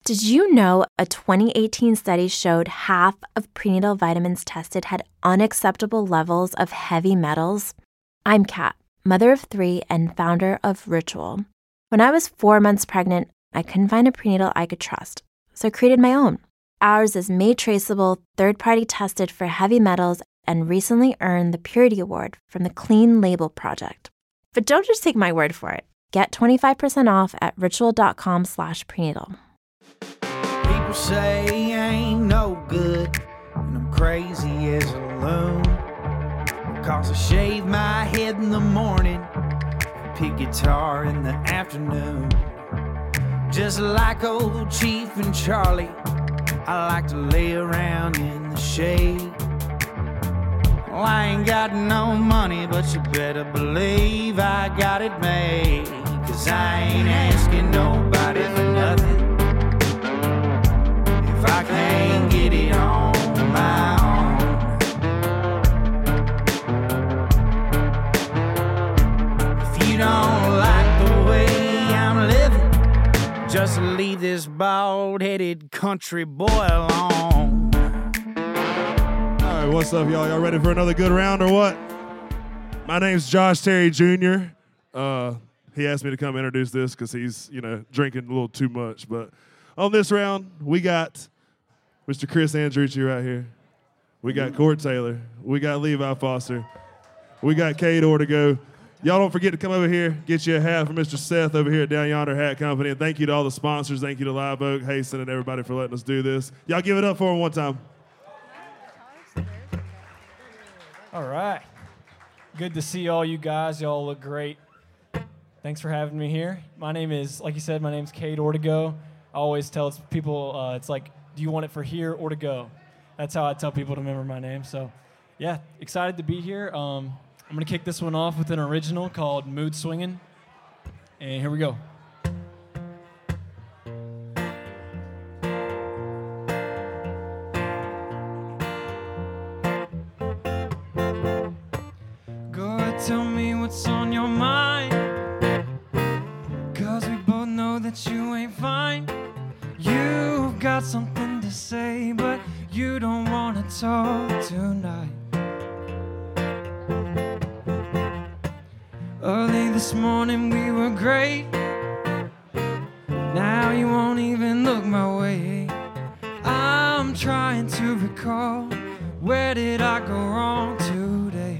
Did you know a 2018 study showed half of prenatal vitamins tested had unacceptable levels of heavy metals? I'm Kat, mother of 3 and founder of Ritual. When I was 4 months pregnant, I couldn't find a prenatal I could trust, so I created my own. Ours is made traceable, third-party tested for heavy metals, and recently earned the Purity Award from the Clean Label Project. But don't just take my word for it. Get 25% off at ritual.com/prenatal. People say I ain't no good, and I'm crazy as a loon. Because I shave my head in the morning, and pick guitar in the afternoon. Just like old Chief and Charlie, I like to lay around in the shade. Well, I ain't got no money, but you better believe I got it made. 'Cause I ain't asking nobody for nothing if I can't get it on my own. If you don't like the way I'm living, just leave this bald-headed country boy alone. All right, what's up, y'all? Y'all ready for another good round or what? My name's Josh Terry Jr. He asked me to come introduce this because he's, drinking a little too much. But on this round, we got Mr. Chris Andrucci right here. We got Court Taylor. We got Levi Foster. We got Cade Ortego. Y'all don't forget to come over here, get you a hat from Mr. Seth over here at Down Yonder Hat Company. And thank you to all the sponsors. Thank you to Live Oak, Hasten, and everybody for letting us do this. Y'all give it up for them one time. All right. Good to see all you guys. Y'all look great. Thanks for having me here. My name is, like you said, my name's Cade Ortego. I always tell people, it's like, do you want it for here or to go? That's how I tell people to remember my name. So, yeah, excited to be here. I'm going to kick this one off with an original called Mood Swingin'. And here we go. Go ahead, tell me what's on your mind. 'Cause we both know that you ain't fine. You've got something to say, but you don't wanna talk tonight. Early this morning we were great. Now you won't even look my way. I'm trying to recall, where did I go wrong today?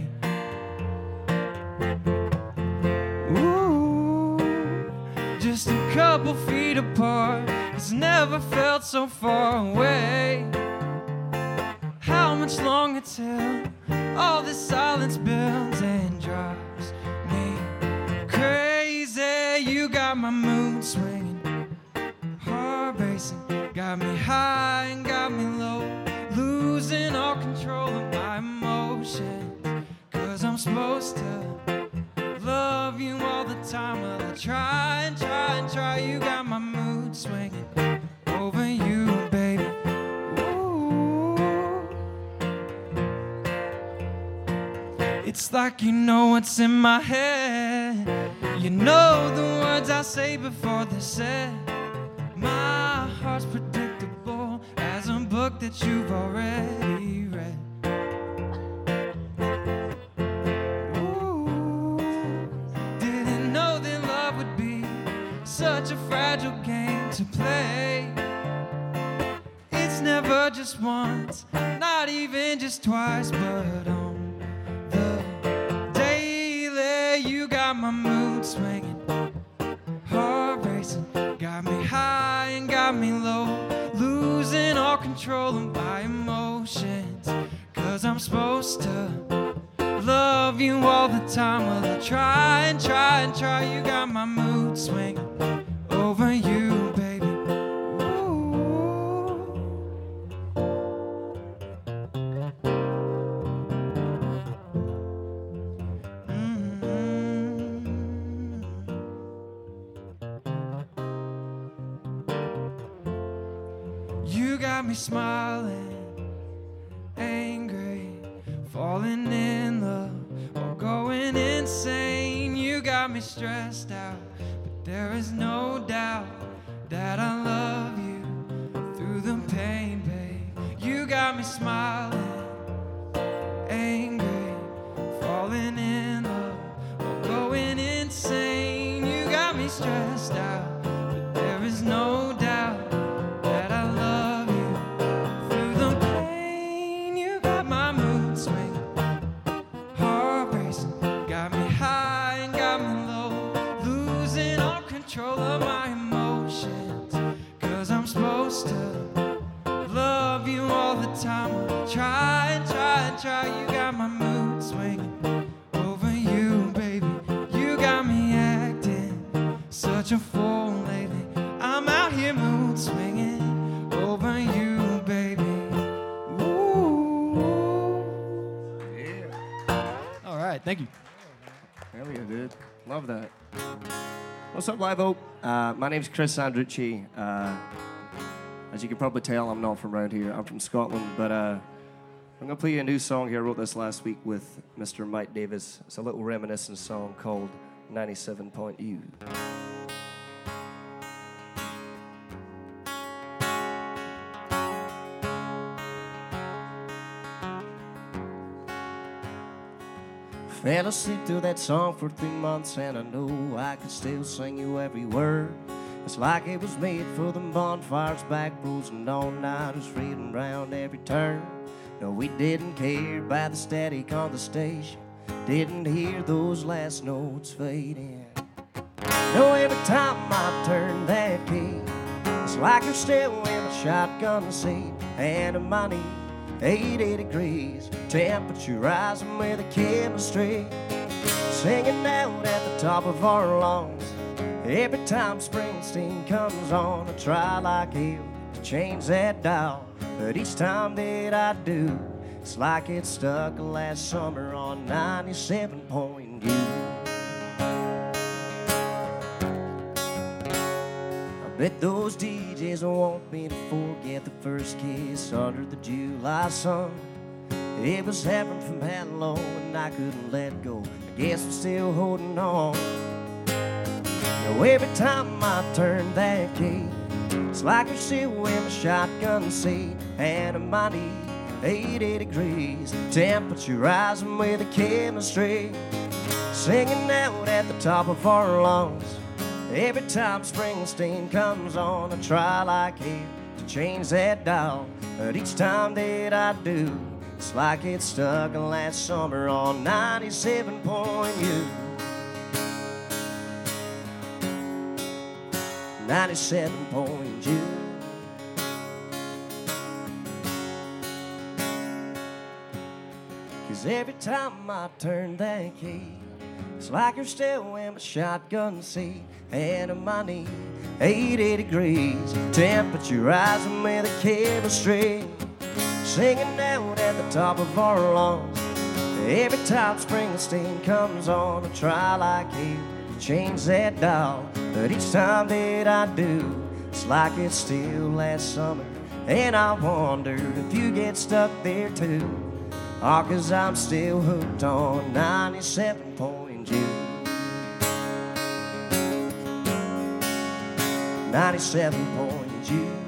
Ooh, just a couple feet apart. It's never felt so far away. How much longer till all this silence builds and drives me crazy? You got my mood swinging, heart racing, got me high and got me low, losing all control of my emotions. 'Cause I'm supposed to love you all the time. Well, I try and try and try. You got my mood swinging over you, baby. Ooh. It's like you know what's in my head. You know the words I say before they're said. My heart's predictable as a book that you've already read. Such a fragile game to play. It's never just once, not even just twice, but on the daily. You got my mood swinging, heart racing, got me high and got me low, losing all control of my emotions. 'Cause I'm supposed to love you all the time. Well, I try and try and try. You got my mood swinging over you, baby. Ooh. You got me smiling, angry, falling in love, or going insane. You got me stressed out, but there is no doubt that I love you. smiling, angry, falling in love, or going insane. You got me stressed out, but there is no doubt that I love you. Through the pain, you got my mood swinging, heart racing, got me high and got me low, losing all control of my emotions. 'Cause I'm supposed to love you all the time. Try and try and try. You got my mood swinging over you, baby. You got me acting such a fool lately. I'm out here mood swinging over you, baby. Ooh. All right, thank you. Hell yeah, dude. Love that. What's up, Live Oak? My name's Chris Andrucci. As you can probably tell, I'm not from around here. I'm from Scotland, but I'm going to play you a new song here. I wrote this last week with Mr. Mike Davis. It's a little reminiscent song called 97.U. Fell asleep to that song for 3 months, and I know I could still sing you every word. It's like it was made for them bonfires, back roads, and all-nighters reading round every turn. No, we didn't care about the static on the station, didn't hear those last notes fading. No, every time I turn that key, it's like you're still in a shotgun seat, and I'm on 80 degrees, temperature rising with the chemistry, singing out at the top of our lungs. Every time Springsteen comes on, I try like hell to change that dial, but each time that I do, it's like it stuck last summer on 97.U. I bet those DJs want me to forget the first kiss under the July sun. It was heaven from hello, and I couldn't let go. I guess I'm still holding on. Now every time I turn that key, it's like you're still in my shotgun seat, and I'm on 80 degrees, temperature rising with the chemistry, singing out at the top of our lungs. Every time Springsteen comes on, I try like hell to change that dial, but each time that I do, it's like it stuck last summer on 97.U. 97.U. Cause every time I turn that key, it's like you're still in my shotgun seat, and I'm on 80 degrees, temperature rising with the chemistry, singing out at the top of our lungs. Every time Springsteen comes on, I try like hell to change that dial, but each time that I do, it's like it's still last summer, and I wonder if you get stuck there too. Oh, 'cause I'm still hooked on 97.U. 97.U.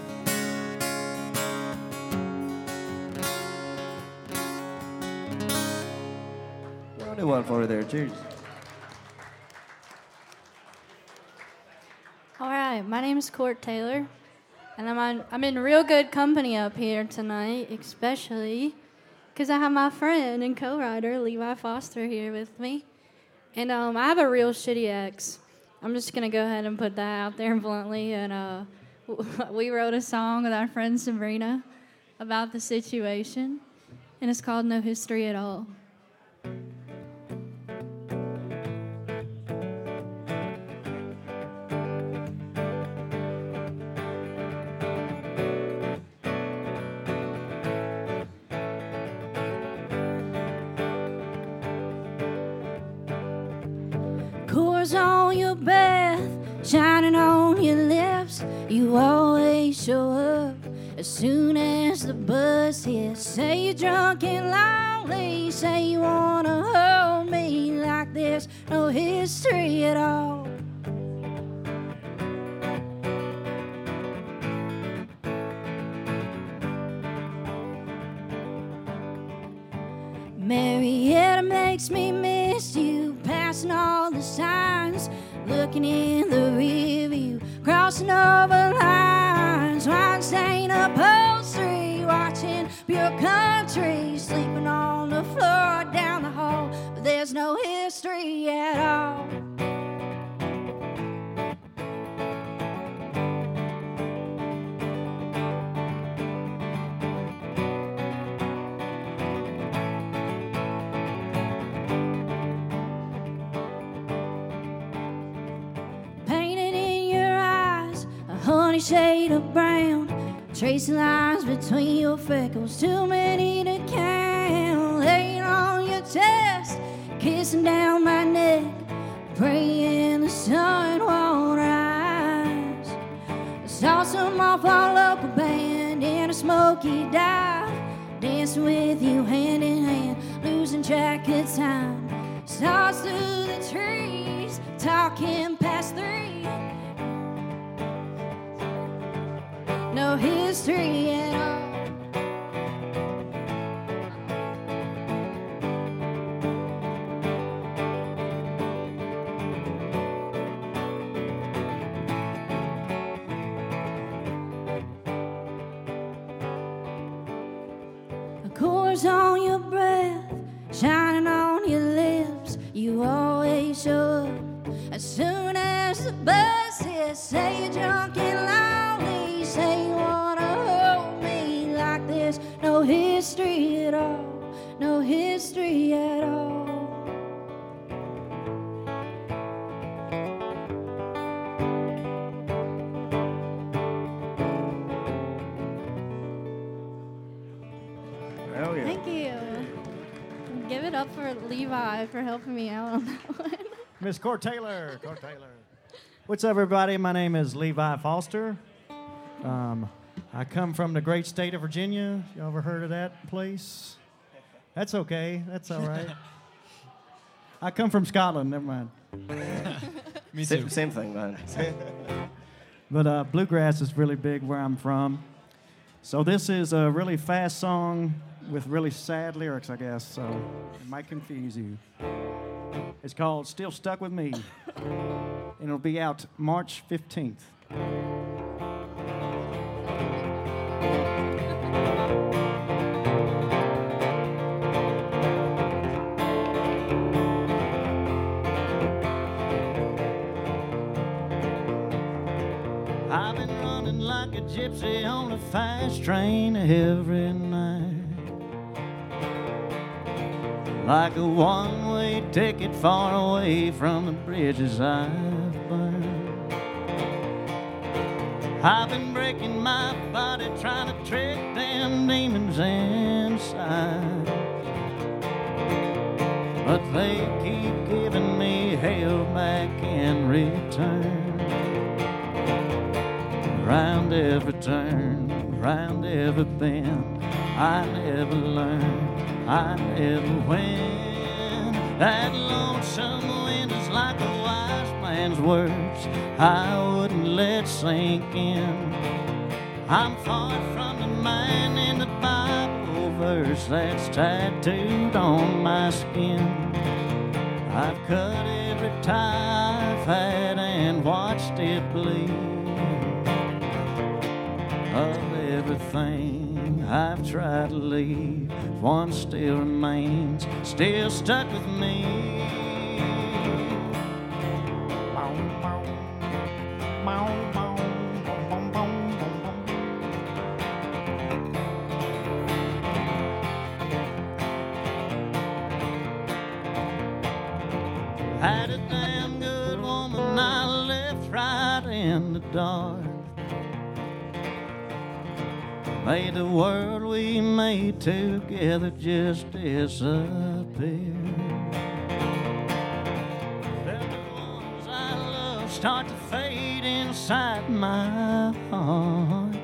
I'll do one for you there. Cheers. All right, my name is Court Taylor, and I'm in real good company up here tonight, especially because I have my friend and co-writer Levi Foster here with me, and I have a real shitty ex. I'm just gonna go ahead and put that out there bluntly, and we wrote a song with our friend Sabrina about the situation, and it's called No History at All. Course on your breath, shining on your lips. You always show up as soon as the buzz hits. Say you're drunk and lonely, say you wanna hold me like there's no history at all. Marietta makes me miss you, passing all the signs, looking in the rear view, crossing over lines, wine stain upholstery, watching pure country, sleeping on the floor down the hall, but there's no history at all. Honey shade of brown, tracing lines between your freckles, too many to count. Laying on your chest, kissing down my neck, praying the sun won't rise. I saw some awful local band in a smoky dive, dancing with you hand in hand, losing track of time. Stars through the trees, talking past 3. No history at all. A chorus on your breath, shining on your lips. You always show up as soon as the bus hits. Say you're drunk and lonely, say you wanna hold me like there's no history at all, no history at all. Hell yeah. Thank you. Give it up for Levi for helping me out on that one. Miss Court Taylor. Court Taylor. What's up, everybody? My name is Levi Foster. I come from the great state of Virginia. You ever heard of that place? That's okay. That's all right. I come from Scotland. Never mind. Me too. Same thing, man. But bluegrass is really big where I'm from. So this is a really fast song with really sad lyrics, I guess. So it might confuse you. It's called Still Stuck With Me. And it'll be out March 15th. I've been running like a gypsy on a fast train every night, like a one-way ticket far away from the bridges I've burned. I've been breaking my body trying to trick them demons inside, but they keep giving me hell back in return. Round every turn, round every bend, I never learn, I never win. That lonesome wind is like a wise man's words I wouldn't let sink in. I'm far from the man in the Bible verse that's tattooed on my skin. I've cut every tie I've had and watched it bleed. Of everything I've tried to leave, one still remains, still stuck with me. Had a damn good woman I left right in the dark. Made the world we made together just disappear. Felt the ones I love start to fade inside my heart.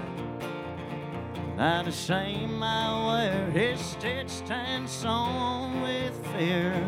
Now the shame I wear is stitched and sewn with fear.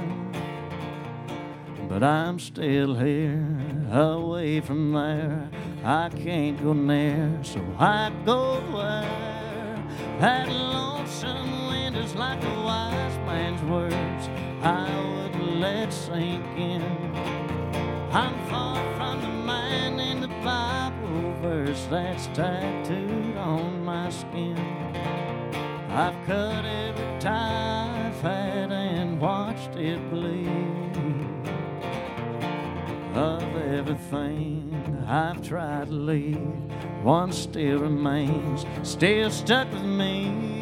But I'm still here, away from there. I can't go near, so I go where That lonesome wind is like a wise man's words I wouldn't let sink in. I'm far from the man in the Bible verse that's tattooed on my skin. I've cut every tie I've had and watched it bleed. Of everything I've tried to leave, one still remains, still stuck with me.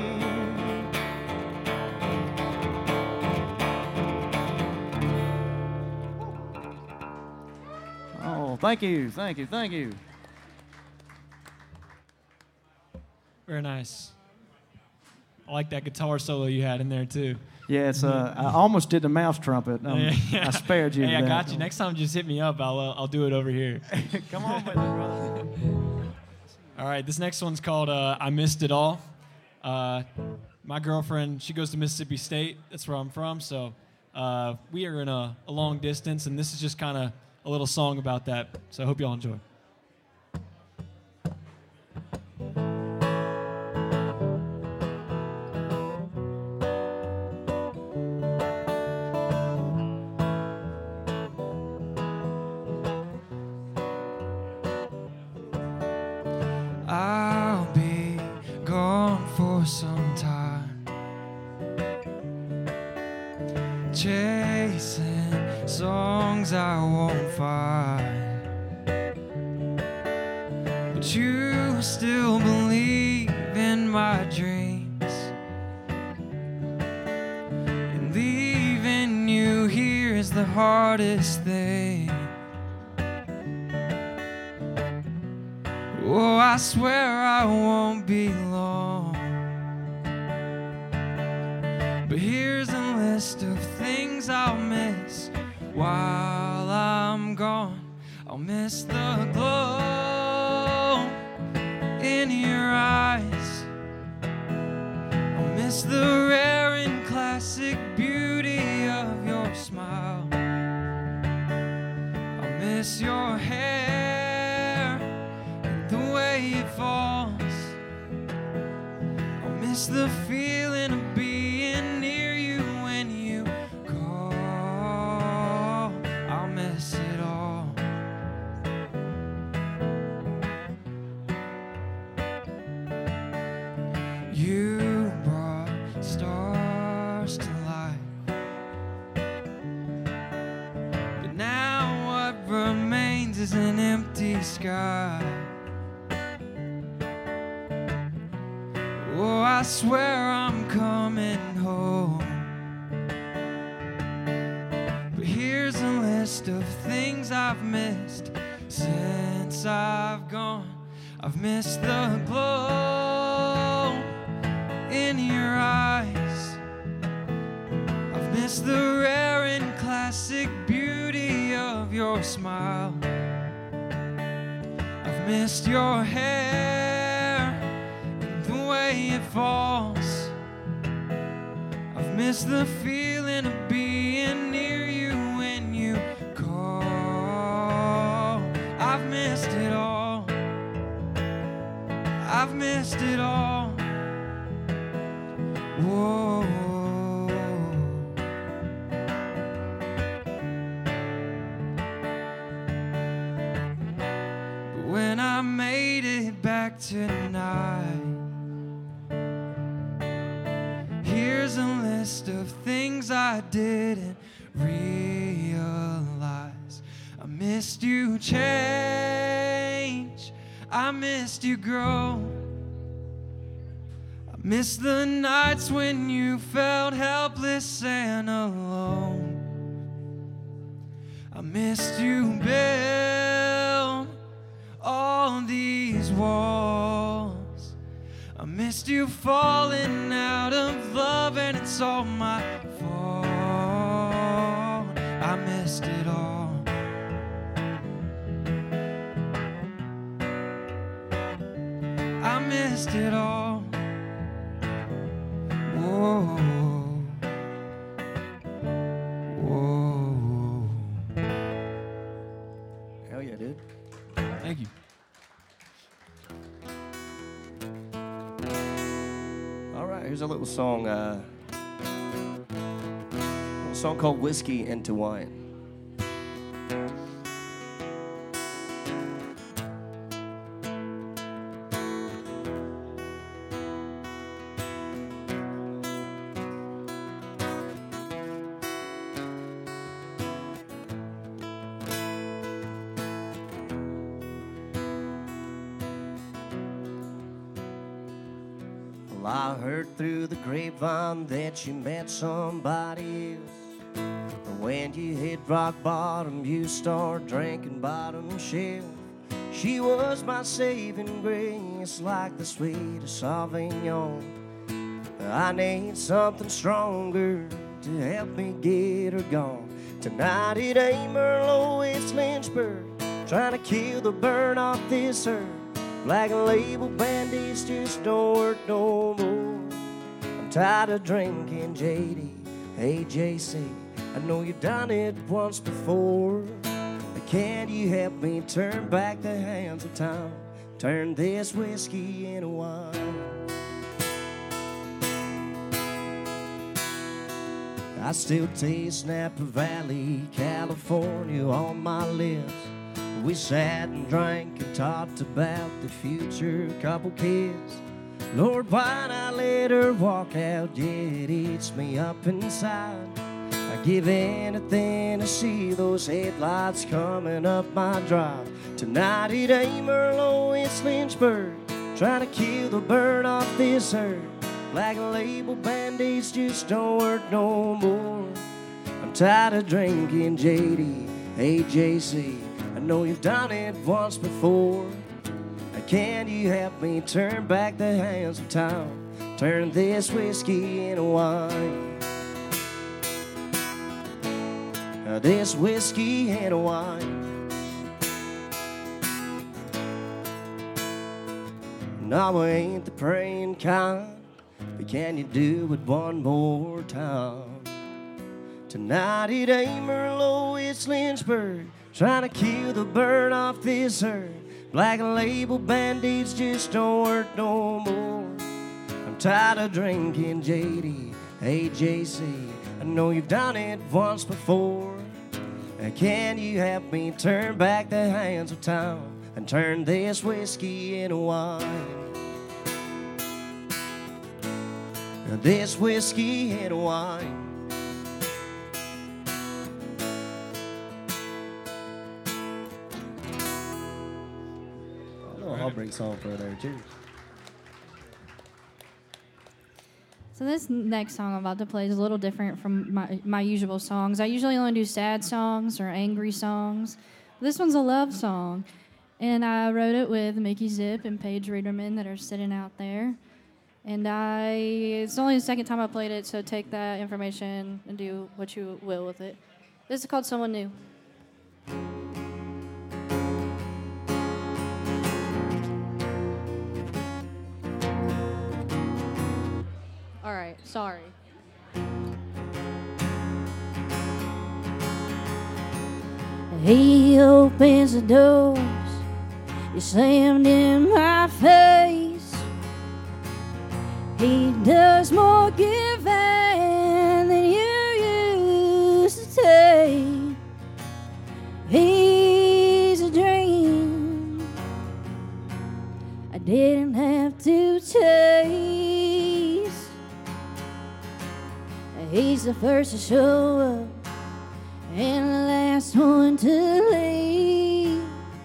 Oh, thank you, thank you, thank you. Very nice. I like that guitar solo you had in there too. Yeah, it's I almost did the mouse trumpet. Yeah. I spared you. Hey, that. I got you. Next time, just hit me up. I'll do it over here. Come on with it, brother. All right, this next one's called "I Missed It All." My girlfriend, she goes to Mississippi State. That's where I'm from. So we are in a long distance, and this is just kind of a little song about that. So I hope y'all enjoy. I'll be gone for some time, chasing songs I won't find. But you still believe in my dreams, and leaving you here is the hardest thing. Oh, I swear I won't be long. But here's a list of things I'll miss while I'm gone. I'll miss the glow in your eyes. I'll miss the rare and classic beauty of your smile. I'll miss your hair, it falls. I'll miss the feeling of being near you when you call. I'll miss it all. You brought stars to life, but now what remains is an empty sky. Oh, I swear I'm coming home. But here's a list of things I've missed since I've gone. I've missed the glow in your eyes. I've missed the rare and classic beauty of your smile. I've missed your hair, it falls. I've missed the feeling of being near you when you call. I've missed it all. I've missed it all. Whoa. But when I made it back tonight, here's a list of things I didn't realize. I missed you change, I missed you grow. I missed the nights when you felt helpless and alone. I missed you build all these walls. I missed you falling out of love, and it's all my fault. I missed it all. I missed it all. Whoa. Whoa. Hell yeah, dude. Thank you. Here's a little song called Whiskey into Wine. Well, I heard through the grapevine that you met somebody else. And when you hit rock bottom, you start drinking bottom shelf. She was my saving grace, like the sweetest Sauvignon. I need something stronger to help me get her gone. Tonight it ain't Merlot, it's Lynchburg, trying to kill the burn off this earth. Black label band-aids just don't work no more. I'm tired of drinking JD. Hey JC, I know you've done it once before. Can you help me turn back the hands of time? Turn this whiskey into wine. I still taste Napa Valley, California on my lips. We sat and drank and talked about the future, couple kids. Lord, why'd I let her walk out? Yeah, it eats me up inside. I give anything to see those headlights coming up my drive. Tonight it ain't Merlot, it's Lynchburg, trying to kill the burn off this earth. Black label band-aids just don't work no more. I'm tired of drinking JD. Hey JC, I know you've done it once before. Can you help me turn back the hands of time? Turn this whiskey into wine. This whiskey into wine. No, I ain't the praying kind, but can you do it one more time? Tonight it ain't Merlot, it's Lynchburg, trying to kill the burn off this earth. Black label band-aids just don't work no more. I'm tired of drinking JD. Hey JC, I know you've done it once before. Can you help me turn back the hands of time and turn this whiskey into wine? This whiskey into wine. Heartbreak song for there too. So this next song I'm about to play is a little different from my usual songs. I usually only do sad songs or angry songs. This one's a love song, and I wrote it with Mickey Zip and Paige Riederman that are sitting out there. And it's only the second time I played it, so take that information and do what you will with it. This is called Someone New. All right, sorry. He opens the doors, you slammed in my face. He does more giving than you used to take. He's a dream I didn't have to chase. He's the first to show up and the last one to leave.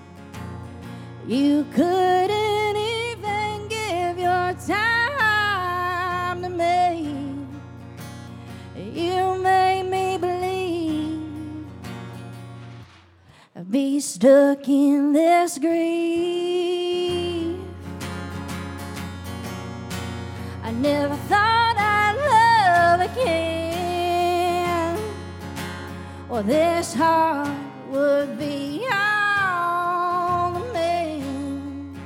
You couldn't even give your time to me. You made me believe I'd be stuck in this grief. I never thought I'd love again, or this heart would be all the man.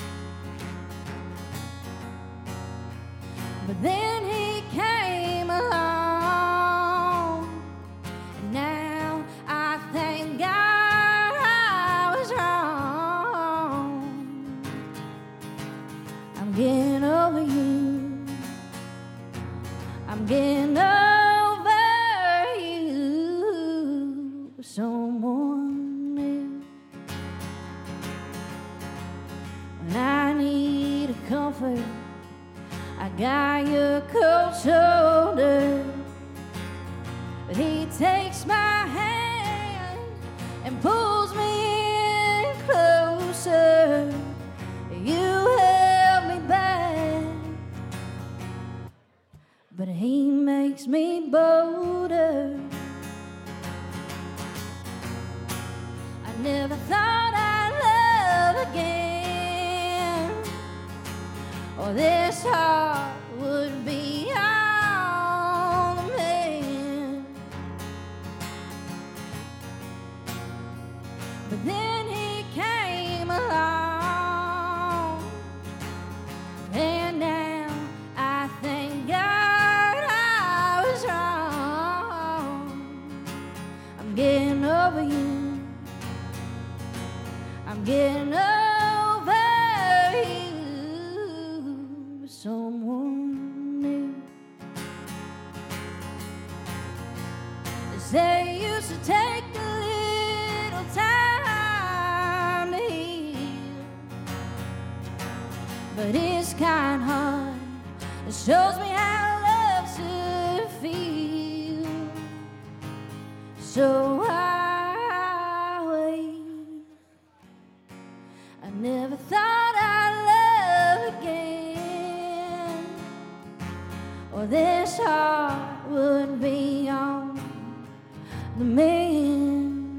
But then he came along, and now I thank God I was wrong. I'm getting over you. I'm getting over you, someone new. When I need a comfort, I got your cold shoulder. But he takes my hand and pulls me in closer. You held me back, but he makes me bolder. I never thought I'd love again, or this heart would be on the mend. But then he came along, and now I thank God I was wrong. I'm getting over you. I'm getting over you, someone new. They used to take a little time to heal, but his kind heart shows me how love should feel. So I wait. I never thought I'd love again, or this heart would be on the mend.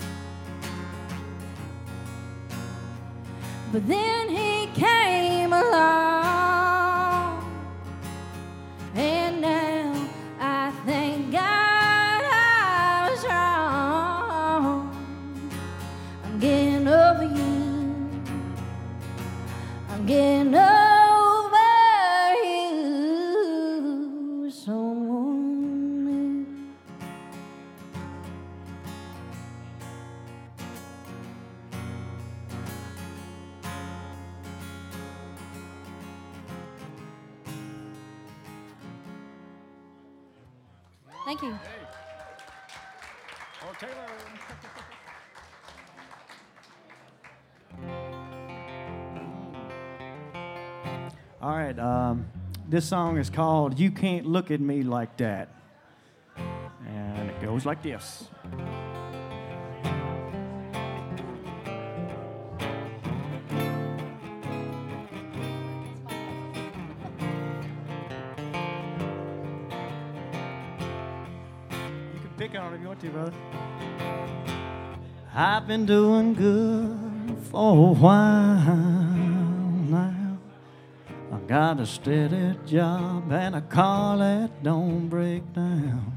But then he came along, and now I thank God I was wrong. I'm getting over you. I'm getting over you, someone new. Thank you. All right, this song is called You Can't Look at Me Like That. And it goes like this. You can pick on it if you want to, brother. I've been doing good for a while now. I got a steady job and a car that don't break down.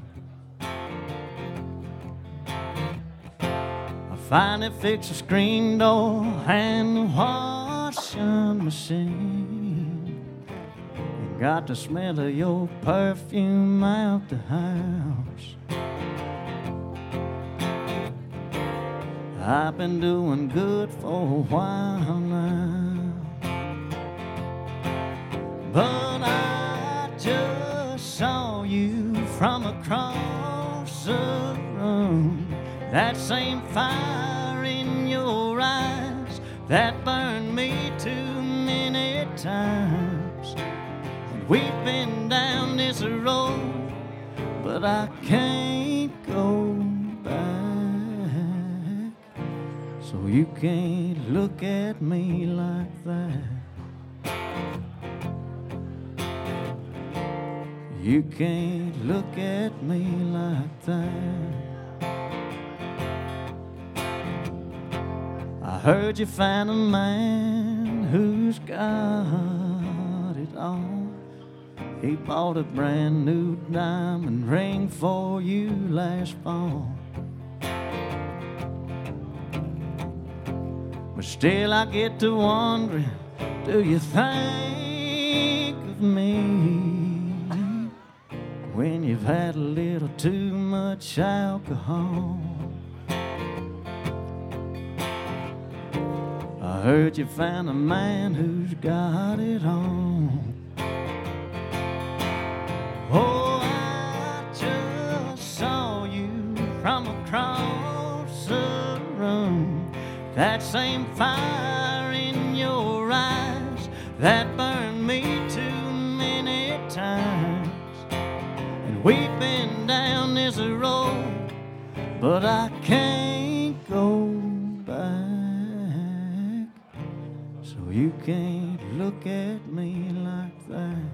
I finally fixed the screen door and the washing machine, and got the smell of your perfume out the house. I've been doing good for a while now, but I just saw you from across the room. That same fire in your eyes that burned me too many times. And we've been down this road, but I can't go back. So you can't look at me like that. You can't look at me like that. I heard you found a man who's got it all. He bought a brand new diamond ring for you last fall. But still I get to wondering, do you think of me when you've had a little too much alcohol? I heard you found a man who's got it on. Oh, same fire in your eyes that burned me too many times. And we've been down this road, but I can't go back. So you can't look at me like that.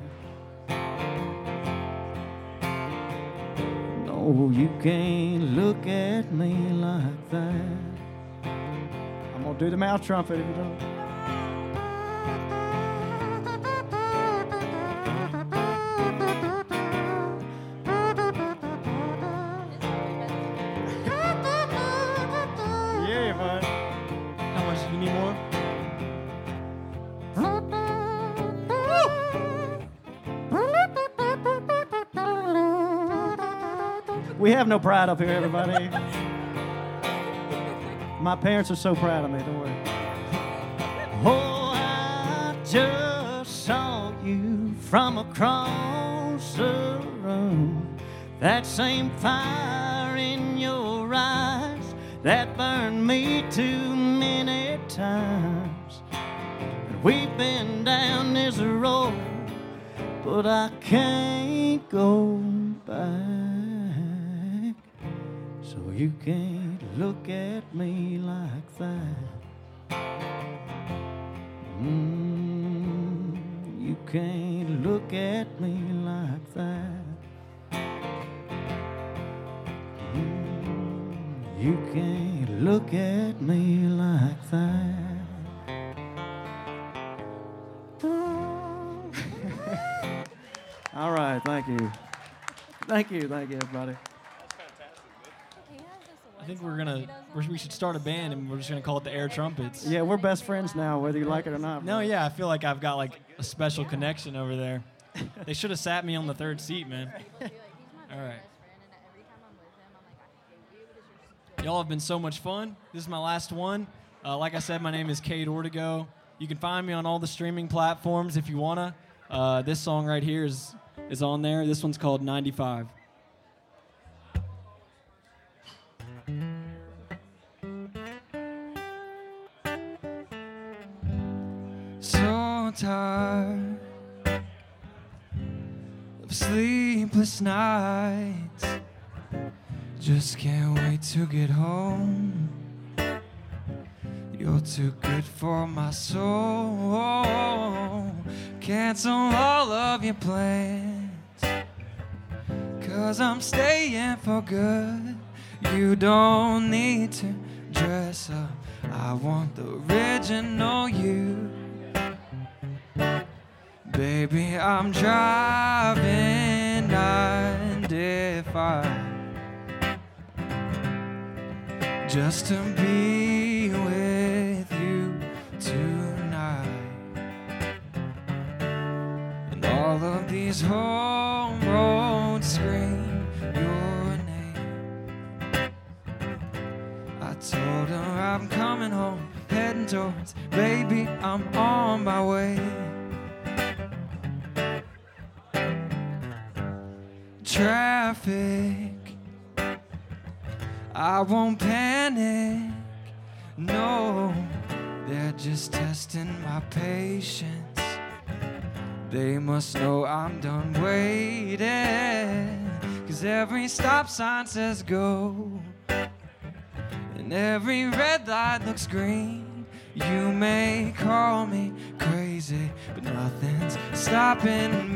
No, you can't look at me like that. I'm gonna do the mouth trumpet if you don't. Yeah, bud. How much do you need more? We have no pride up here, everybody. My parents are so proud of me, don't worry. Oh, I just saw you from across the room. That same fire in your eyes that burned me too many times. And we've been down this road, but I can't go back. So you can't look at me like that. You can't look at me like that. You can't look at me like that. All right, thank you. Thank you, everybody. I think we should start a band and we're just gonna call it the Air Trumpets. Yeah, we're best friends now, whether you like it or not. No, yeah, I feel like I've got like a special connection over there. They should have sat me on the third seat, man. All right. Y'all have been so much fun. This is my last one. Like I said, my name is Cade Ortego. You can find me on all the streaming platforms if you wanna. This song right here is on there. This one's called 95. So tired of sleepless nights. Just can't wait to get home. You're too good for my soul. Cancel all of your plans, 'cause I'm staying for good. You don't need to dress up. I want the original you. Baby, I'm driving 95 just to be with you tonight. And all of these home roads scream your name. I told her I'm coming home, heading towards, baby, I'm on my way. Traffic, I won't panic, no, they're just testing my patience. They must know I'm done waiting, 'cause every stop sign says go, and every red light looks green. You may call me crazy, but nothing's stopping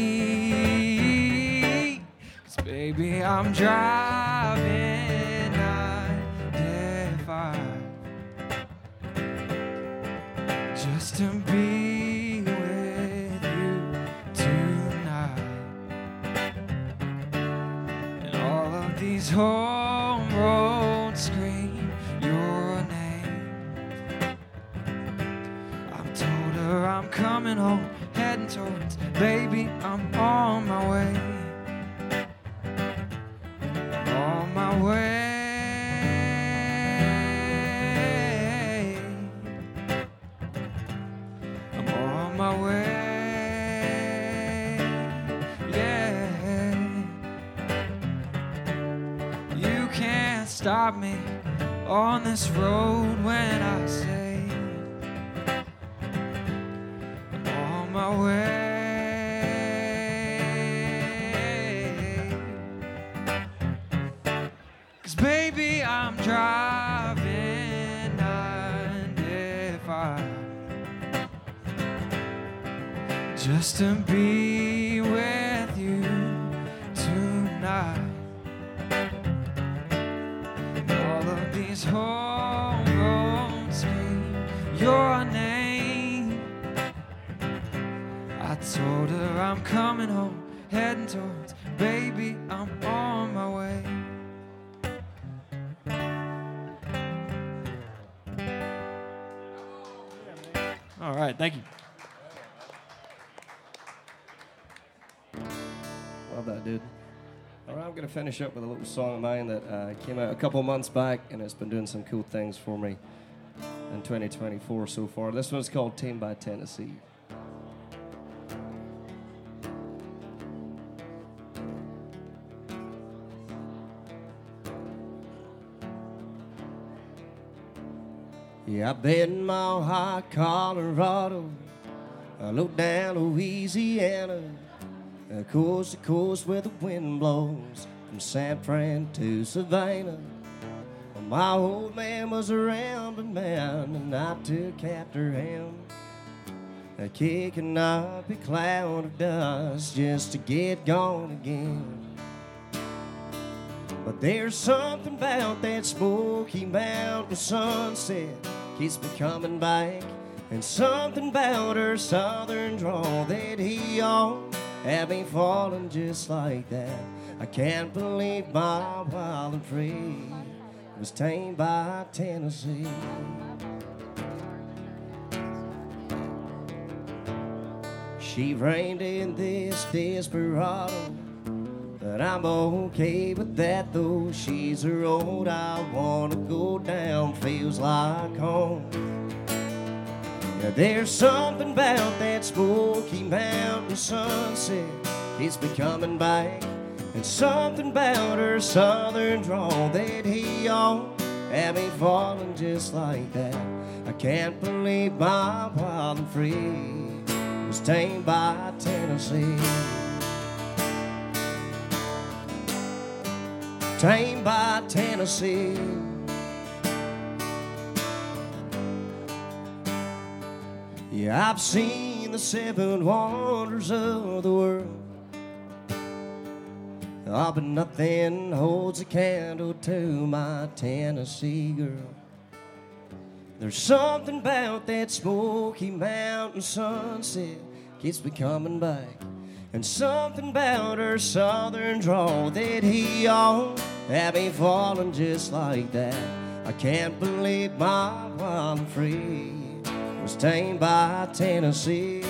me. 'Cause baby, I'm driving 95 just to be with you tonight. And all of these home roads scream your name. I've told her I'm coming home, heading towards, baby, I'm on my way. On my way. I'm on my way. Yeah. You can't stop me. on this road when I say I'm on my way. 'Cause baby, I'm driving 95 just to be with you tonight. All of these hormones scream your name. I told her I'm coming home, heading towards, baby, I'm on my way. All right, thank you. Love that, dude. All right, I'm going to finish up with a little song of mine that came out a couple months back, and it's been doing some cool things for me in 2024 so far. This one's called Tame by Tennessee. Yeah, I've been Mile High, Colorado, low down Louisiana, coast to coast where the wind blows from San Fran to Savannah. Well, my old man was a rambling man, and I took after him, kicking up a cloud of dust just to get gone again. But there's something about that Smoky Mountain sunset keeps me coming back, and something about her southern drawl that he on had me falling just like that. I can't believe my wild and free was tamed by Tennessee. She reined in this desperado, but I'm okay with that though. She's a road I wanna go down, feels like home. Yeah, there's something about that Smoky Mountain sunset keeps me coming back, and something about her southern drawl that he on had me falling just like that. I can't believe my wild and free was tamed by Tennessee. Tamed by Tennessee. Yeah, I've seen the seven wonders of the world, oh, but nothing holds a candle to my Tennessee girl. There's something about that Smoky Mountain sunset keeps me coming back, and something about her southern drawl that he on had me falling just like that. I can't believe my wild and free was tamed by Tennessee.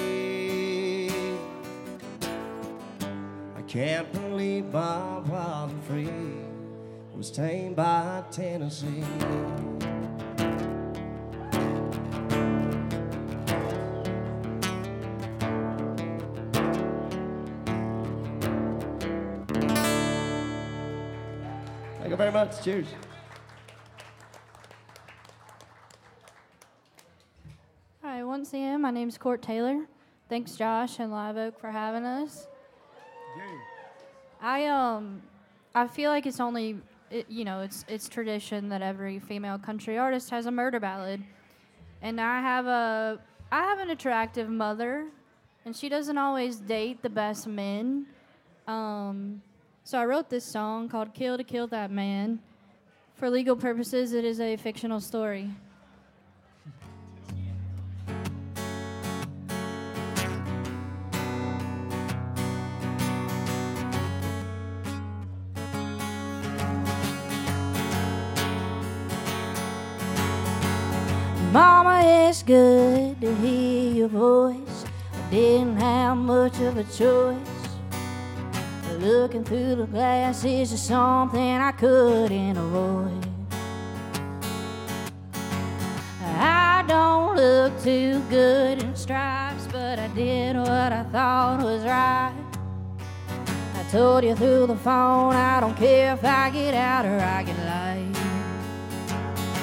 I can't believe my wild and free was tamed by Tennessee. Thank you very much. Cheers. Hi, once again, my name's Court Taylor. Thanks, Josh and Live Oak, for having us. I feel like it's only, it's tradition that every female country artist has a murder ballad, and I have an attractive mother, and she doesn't always date the best men. So I wrote this song called "Kill to Kill That Man." For legal purposes, it is a fictional story. Mama, it's good to hear your voice. I didn't have much of a choice. Looking through the glass is just something I couldn't avoid. I don't look too good in stripes, but I did what I thought was right. I told you through the phone, I don't care if I get out or I get light.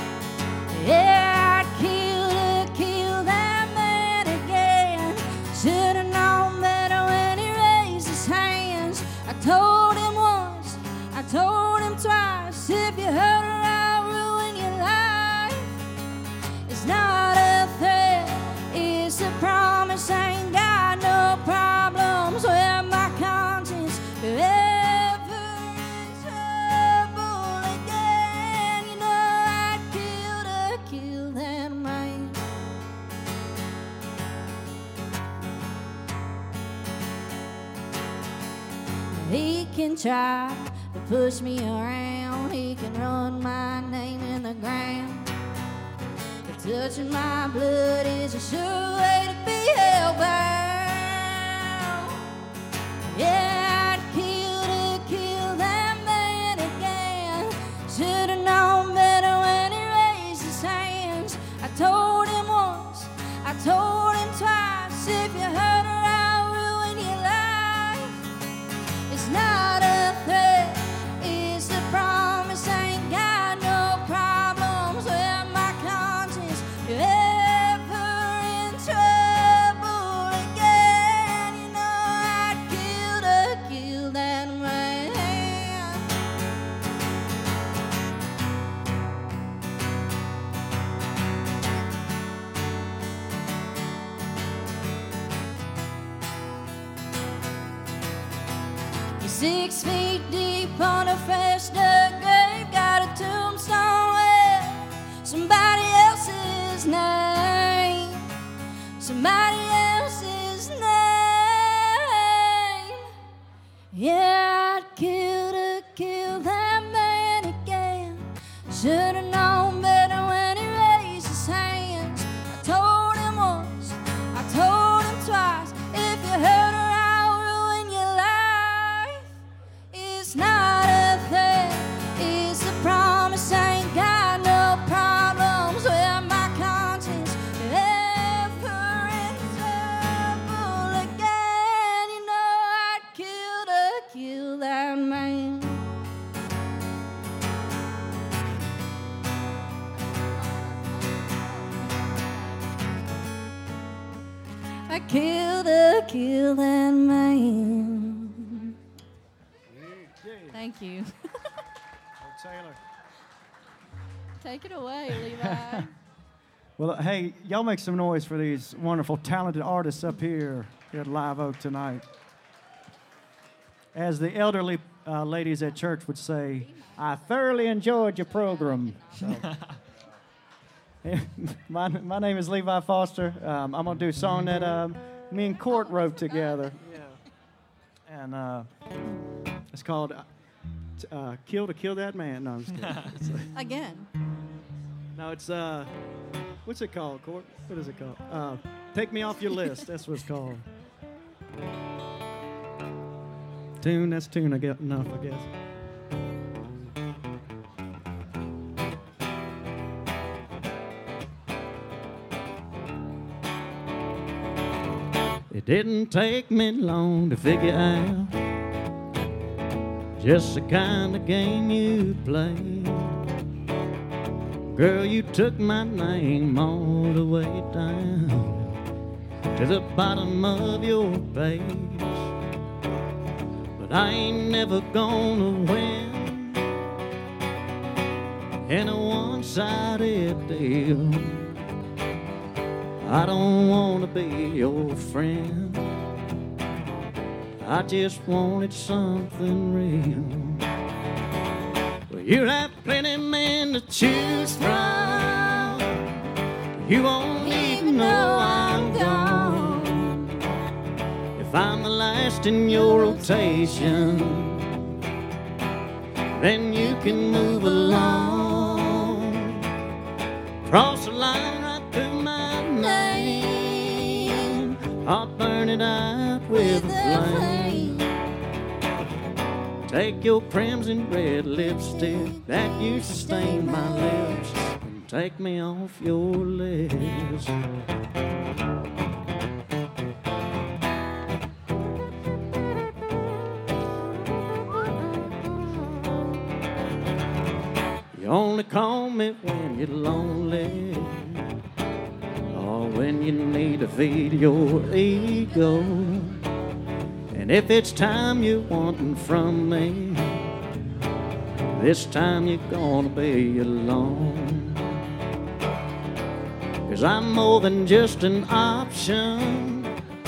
Yeah, I'd kill that man again. Should've known better when he raised his hands. I told him once, I told him twice. If you hurt her, I'll ruin your life. It's not a threat, it's a promise. I ain't got no problems with my conscience. If ever in trouble again, you know I'd kill that man. He can try to push me around, he can run my name in the ground. But touching my blood is a sure way to be hellbound. Yeah, I'd kill that man again. Should've known better when he raised his hands. I told him once, I told him twice. If you hurt her, I'll ruin your life. It's not a threat, it's a promise. I ain't got no problems with my conscience. If you're ever in trouble again, you know I'd kill that man. You're 6 feet deep on a fresh dug grave, got a tombstone with somebody else's name, somebody else's name. Yeah, I'd kill that man again. Should've known better when he raised his hands. I told him once, I told him twice. If you hurt her, I'll ruin your life. It's not a threat, it's a promise. I ain't got no problems with my conscience. If ever in trouble again, you know I'd kill that man. I kill that man. Thank you. Take it away, Levi. Well, hey, y'all make some noise for these wonderful, talented artists up here at Live Oak tonight. As the elderly ladies at church would say, I thoroughly enjoyed your program. So. my name is Levi Foster. I'm going to do a song that me and Court wrote together. Yeah. And it's called Kill That Man. No, I'm just kidding. Again. No, it's, what's it called, Court? What is it called? Take Me Off Your List. That's what it's called. That's tune, I get enough, I guess. It didn't take me long to figure out just the kind of game you play. Girl, you took my name all the way down to the bottom of your page. But I ain't never gonna win in a one-sided deal. I don't wanna be your friend, I just wanted something real. Well, you have plenty men to choose from, you won't even know I'm gone. If I'm the last in your rotation, then you can move along. Cross the line right through my name, I'll burn it out with a flame. Take your crimson red lipstick that used to stain my lips and take me off your list. You only call me when you're lonely, or when you need to feed your ego. And if it's time you're wanting from me, this time you're gonna be alone. 'Cause I'm more than just an option,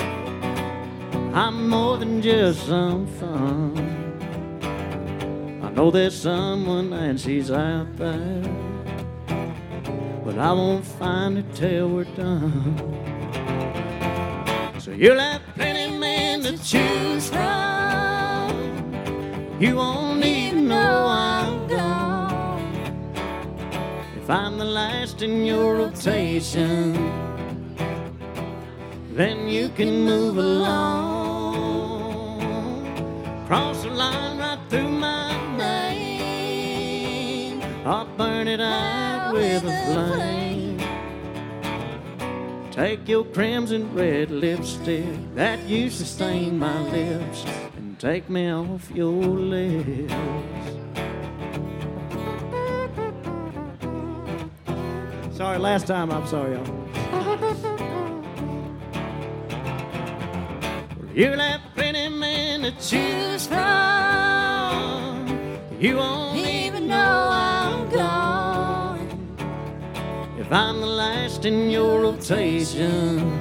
I'm more than just some fun. I know there's someone and she's out there, but I won't find her till we're done. So you'll have plenty men to choose from, you won't even know I'm gone. If I'm the last in your rotation, then you can move along. Cross the line right through my name, I'll burn it out with a flame. Take your crimson red lipstick that used to stain my lips and take me off your lips. Sorry, last time, I'm sorry, y'all. You'll have plenty men to choose from, you won't even know I'm gone. If I'm the last in your rotation,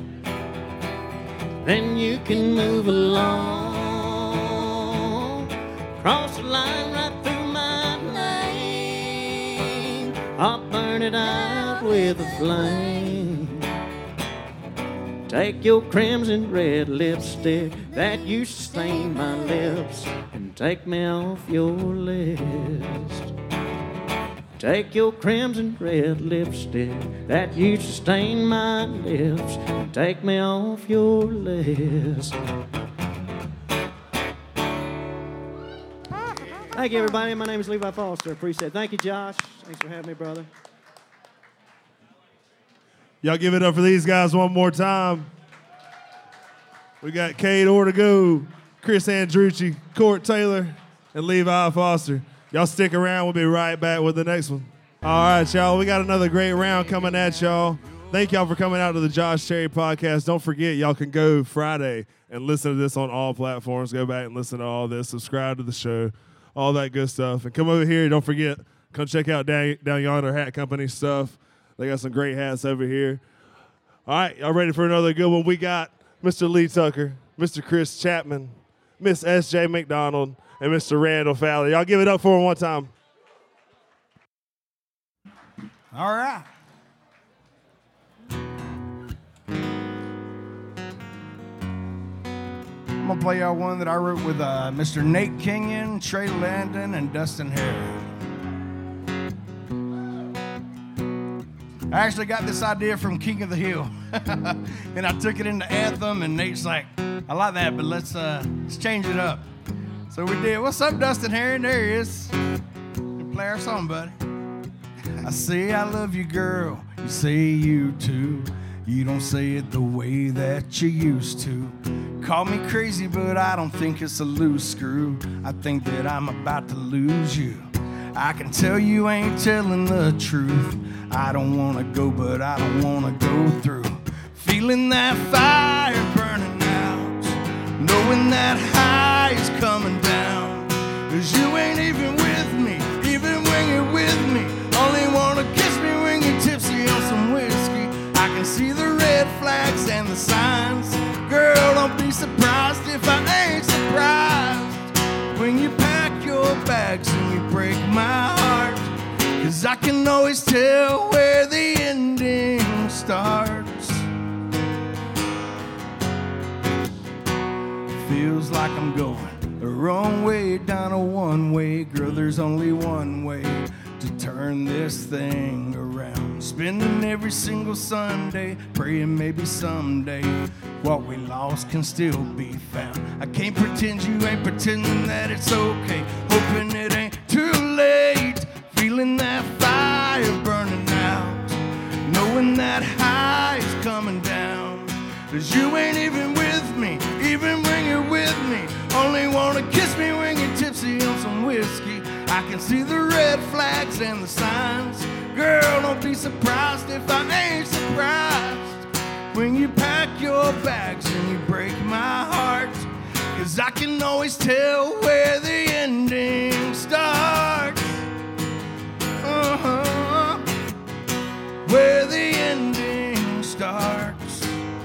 then you can move along. Cross the line right through my name, I'll burn it out with a flame. Take your crimson red lipstick that used to stain my lips and take me off your list. Take your crimson red lipstick that used to stain my lips and take me off your list. Thank you, everybody. My name is Levi Foster. Appreciate it. Thank you, Josh. Thanks for having me, brother. Y'all give it up for these guys one more time. We got Cade Ortego, Chris Andrucci, Court Taylor, and Levi Foster. Y'all stick around. We'll be right back with the next one. All right, y'all. We got another great round coming at y'all. Thank y'all for coming out to the Josh Terry podcast. Don't forget, y'all can go Friday and listen to this on all platforms. Go back and listen to all this. Subscribe to the show, all that good stuff. And come over here. Don't forget, come check out down yonder Hat Company stuff. They got some great hats over here. All right, y'all ready for another good one? We got Mr. Lee Tucker, Mr. Chris Chapman, Miss S.J. McDonald, and Mr. Randall Fowler. Y'all give it up for them one time. All right. I'm going to play y'all one that I wrote with Mr. Nate Kenyon, Trey Landon, and Dustin Harris. I actually got this idea from King of the Hill, and I took it into Anthem, and Nate's like, I like that, but let's change it up. So we did. What's up, Dustin Harris? There he is. You play our song, buddy. I say I love you, girl. You say you too. You don't say it the way that you used to. Call me crazy, but I don't think it's a loose screw. I think that I'm about to lose you. I can tell you ain't telling the truth. I don't want to go, but I don't want to go through. Feeling that fire burning out, knowing that high is coming down. 'Cause you ain't even with me, even when you're with me. Only want to kiss me when you're tipsy on some whiskey. I can see the red flags and the signs. Girl, don't be surprised if I ain't surprised when you pack your bags and you break my heart. 'Cause I can always tell where the ending starts. Feels like I'm going the wrong way down a one-way. Girl, there's only one way to turn this thing around. Spending every single Sunday, praying maybe someday what we lost can still be found. I can't pretend you ain't pretending that it's okay. Hoping it ain't too late. Feeling that fire burning out, knowing that high is coming down. 'Cause you ain't even with me, even when you're with me. Only wanna kiss me when you're tipsy on some whiskey. I I can see the red flags and the signs. Girl, don't be surprised if I ain't surprised when you pack your bags and you break my heart. 'Cause I can always tell where the ending starts. Where the ending starts.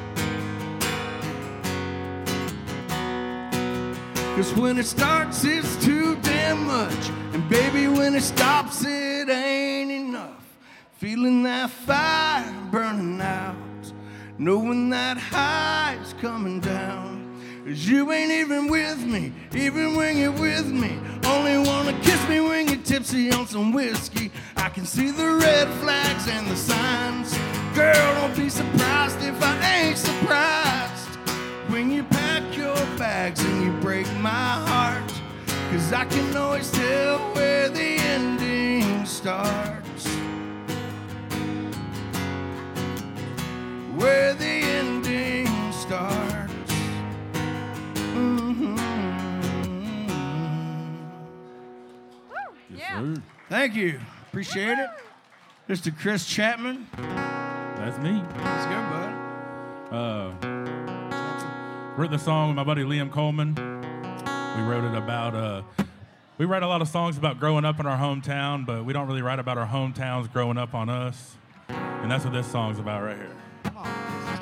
'Cause when it starts, it's too damn much. And baby, when it stops, it ain't enough. Feeling that fire burning out, knowing that high's coming down. 'Cause you ain't even with me, even when you're with me. Only wanna kiss me when you're tipsy on some whiskey. I can see the red flags and the signs. Girl, don't be surprised if I ain't surprised when you pack your bags and you break my heart. 'Cause I can always tell where the ending starts. Where the ending starts. Thank you. Appreciate it. Mr. Chris Chapman. That's me. That's good, bud. Wrote the song with my buddy Liam Coleman. We wrote it about, we write a lot of songs about growing up in our hometown, but we don't really write about our hometowns growing up on us. And that's what this song's about right here. Come on.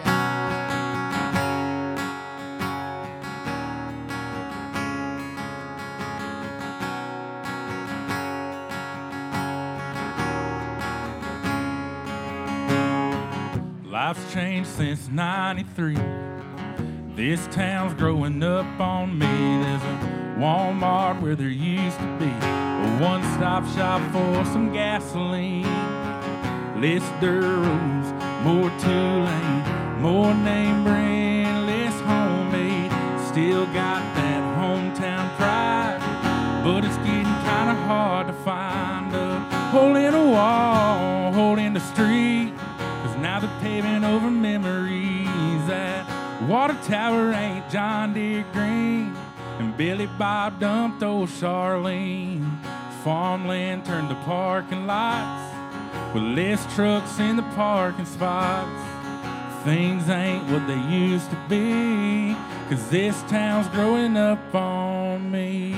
Life's changed since '93. This town's growing up on me. There's a Walmart where there used to be a one-stop shop for some gasoline. Less dirt roads, more two-lane, more name brand, less homemade. Still got that hometown pride, but it's getting kind of hard to find a hole in a wall, hole in the street. 'Cause now they're paving over memories. That water tower ain't John Deere green, and Billy Bob dumped old Charlene. Farmland turned to parking lots with less trucks in the parking spots. Things ain't what they used to be, 'cause this town's growing up on me.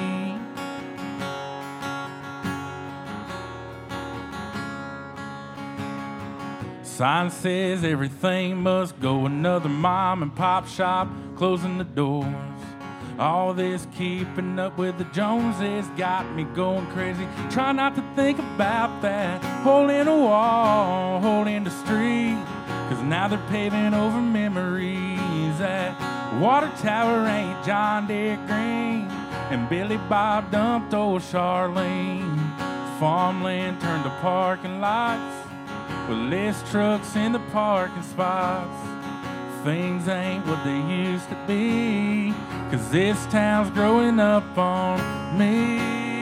Sign says everything must go. Another mom and pop shop closing the doors. All this keeping up with the Joneses got me going crazy. Try not to think about that hole in a wall, hole in the street. 'Cause now they're paving over memories. That water tower ain't John Deere green, and Billy Bob dumped old Charlene. Farmland turned to parking lots with less trucks in the parking spots. Things ain't what they used to be, 'cause this town's growing up on me.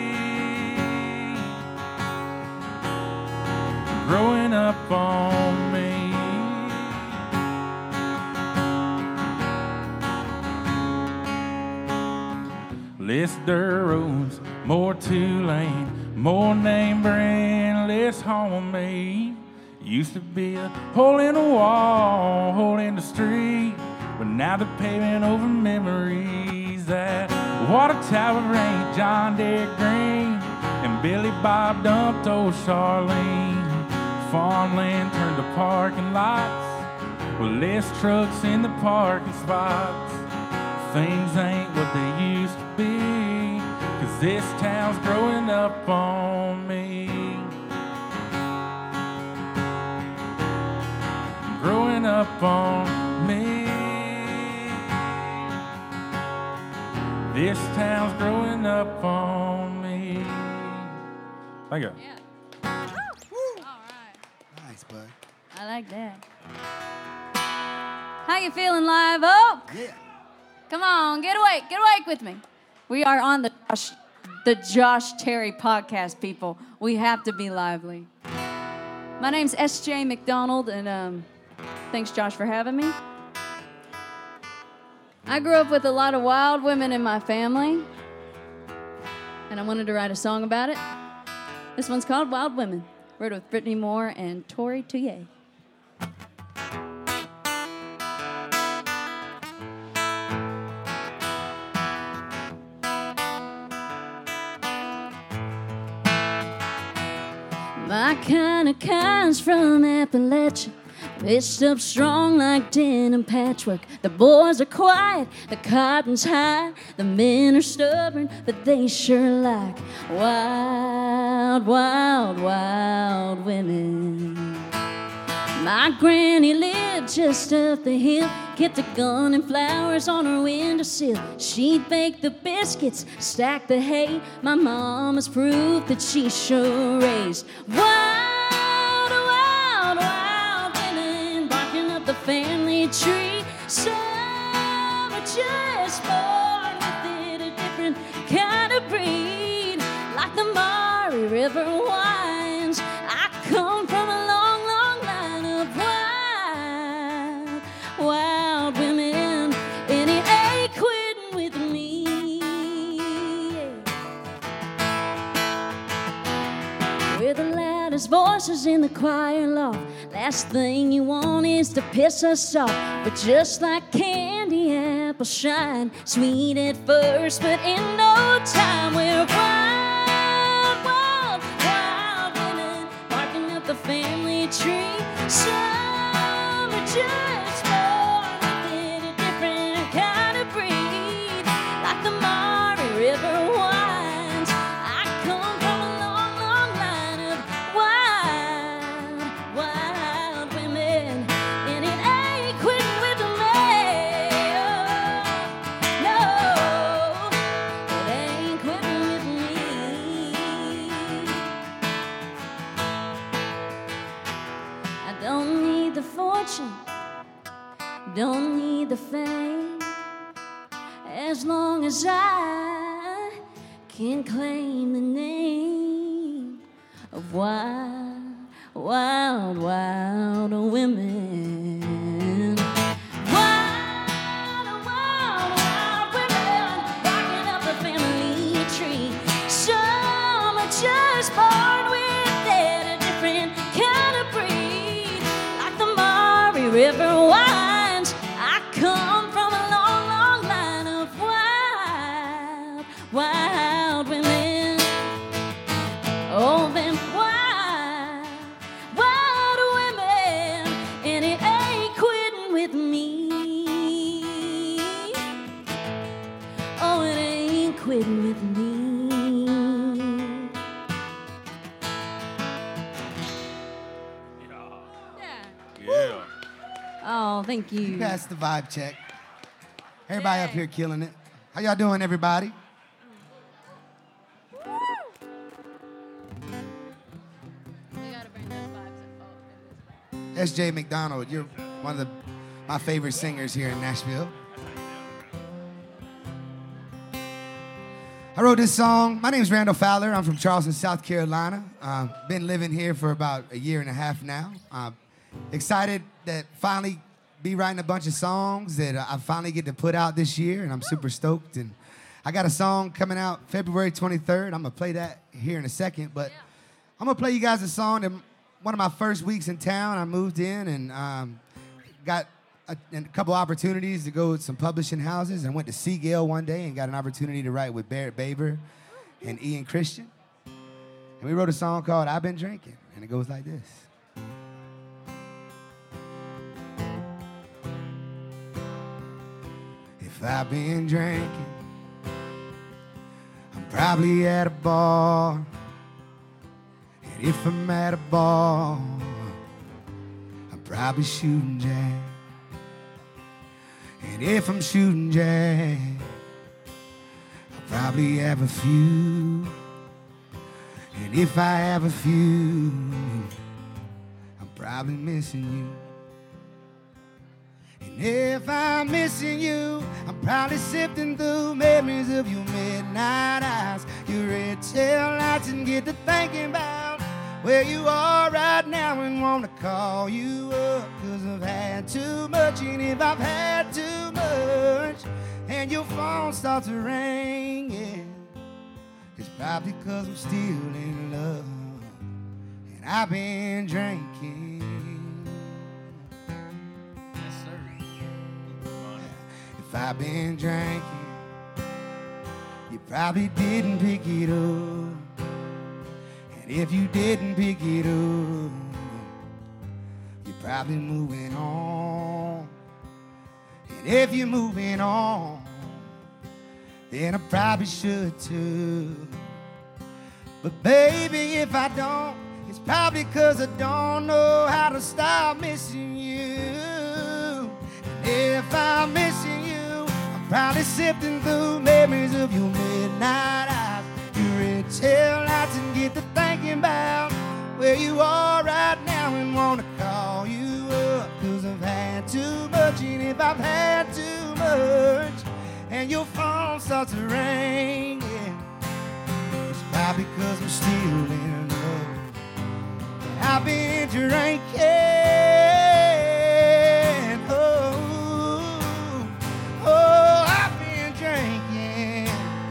Growing up on me. Less dirt roads, more two-lane, more name brand, less homemade. Used to be a hole in a wall, hole in the street, but now they're paving over memories. That water tower ain't John Deere green, and Billy Bob dumped old Charlene. Farmland turned to parking lots with less trucks in the parking spots. Things ain't what they used to be, 'cause this town's growing up on me. Growing up on me. This town's growing up on me. Thank you. Yeah. All right. Nice, bud. I like that. How you feeling, Live Oak? Yeah. Come on, get awake with me. We are on the Josh Terry podcast, people. We have to be lively. My name's S.J. McDonald, and thanks, Josh, for having me. I grew up with a lot of wild women in my family, and I wanted to write a song about it. This one's called Wild Women. Wrote with Brittany Moore and Tori Touye. My kind of kind's from Appalachia, pitched up strong like denim patchwork. The boys are quiet, the cotton's high, the men are stubborn, but they sure like wild, wild, wild women. My granny lived just up the hill, kept a gun and flowers on her windowsill. She'd bake the biscuits, stack the hay. My mama's proof that she sure raised wild, wild, wild women, barking up the family tree. Some are just born with it, a different kind of breed. Like the Maury River winds, I come from a long, long line of wild, wild women, and it ain't quitting with me. We're the loudest voices in the choir loft. Last thing you want is to piss us off. But just like candy apple shine, sweet at first, but in no time we're wild, wild, wild women, barking up the family tree. Some are just born with a different kind of breed. Like the Maury River winds, I come from a long, long line of wild, wild women, and it ain't quitting with me. Oh, no, it ain't quitting with me. I don't need the fortune, don't need the fame, as long as I can claim the name of wild, wild, wild women. Wild, wild, wild women, barking up the family tree. Some are just born with it, a different kind of breed. Like the Maury River winds, I come from a long, long line of wild, wild women. Oh, them wild, wild women, and it ain't quitting with me. Oh, it ain't quitting with me. Yeah. Oh, thank you. Pass the vibe check. Everybody up here killing it. How y'all doing, everybody? S.J. McDonald, you're one of my favorite singers here in Nashville. I wrote this song. My name's Randall Fowler. I'm from Charleston, South Carolina. Been living here for about a year and a half now. Excited that finally be writing a bunch of songs that I finally get to put out this year, and I'm super stoked. And I got a song coming out February 23rd. I'm gonna play that here in a second, but I'm gonna play you guys a song that one of my first weeks in town, I moved in and got a couple opportunities to go with some publishing houses. I went to Seagale one day and got an opportunity to write with Barrett Baber and Ian Christian. And we wrote a song called I've Been Drinking, and it goes like this. If I've been drinking, I'm probably at a bar. And if I'm at a bar, I'm probably shooting jack. And if I'm shooting jack, I'll probably have a few. And if I have a few, I'm probably missing you. And if I'm missing you, I'm probably sifting through memories of your midnight eyes, your red tail lights, and get to thinking about where you are right now and want to call you up. 'Cause I've had too much, and if I've had too much and your phone starts to ring, yeah, it's probably 'cause I'm still in love. and I've been drinking. Yes, sir. If I've been drinking, you probably didn't pick it up. And if you didn't pick it up, you're probably moving on. And if you're moving on, then I probably should too. But baby, if I don't, it's probably 'cause I don't know how to stop missing you. And if I'm missing you, I'm probably sifting through memories of your midnight eyes, your red tail lights, and get to thinking about where you are right now and wanna call you up. 'Cause I've had too much, and if I've had too much, and your phone starts to ring, yeah, it's probably 'cause I'm still in love. I've been drinking, oh, I've been drinking.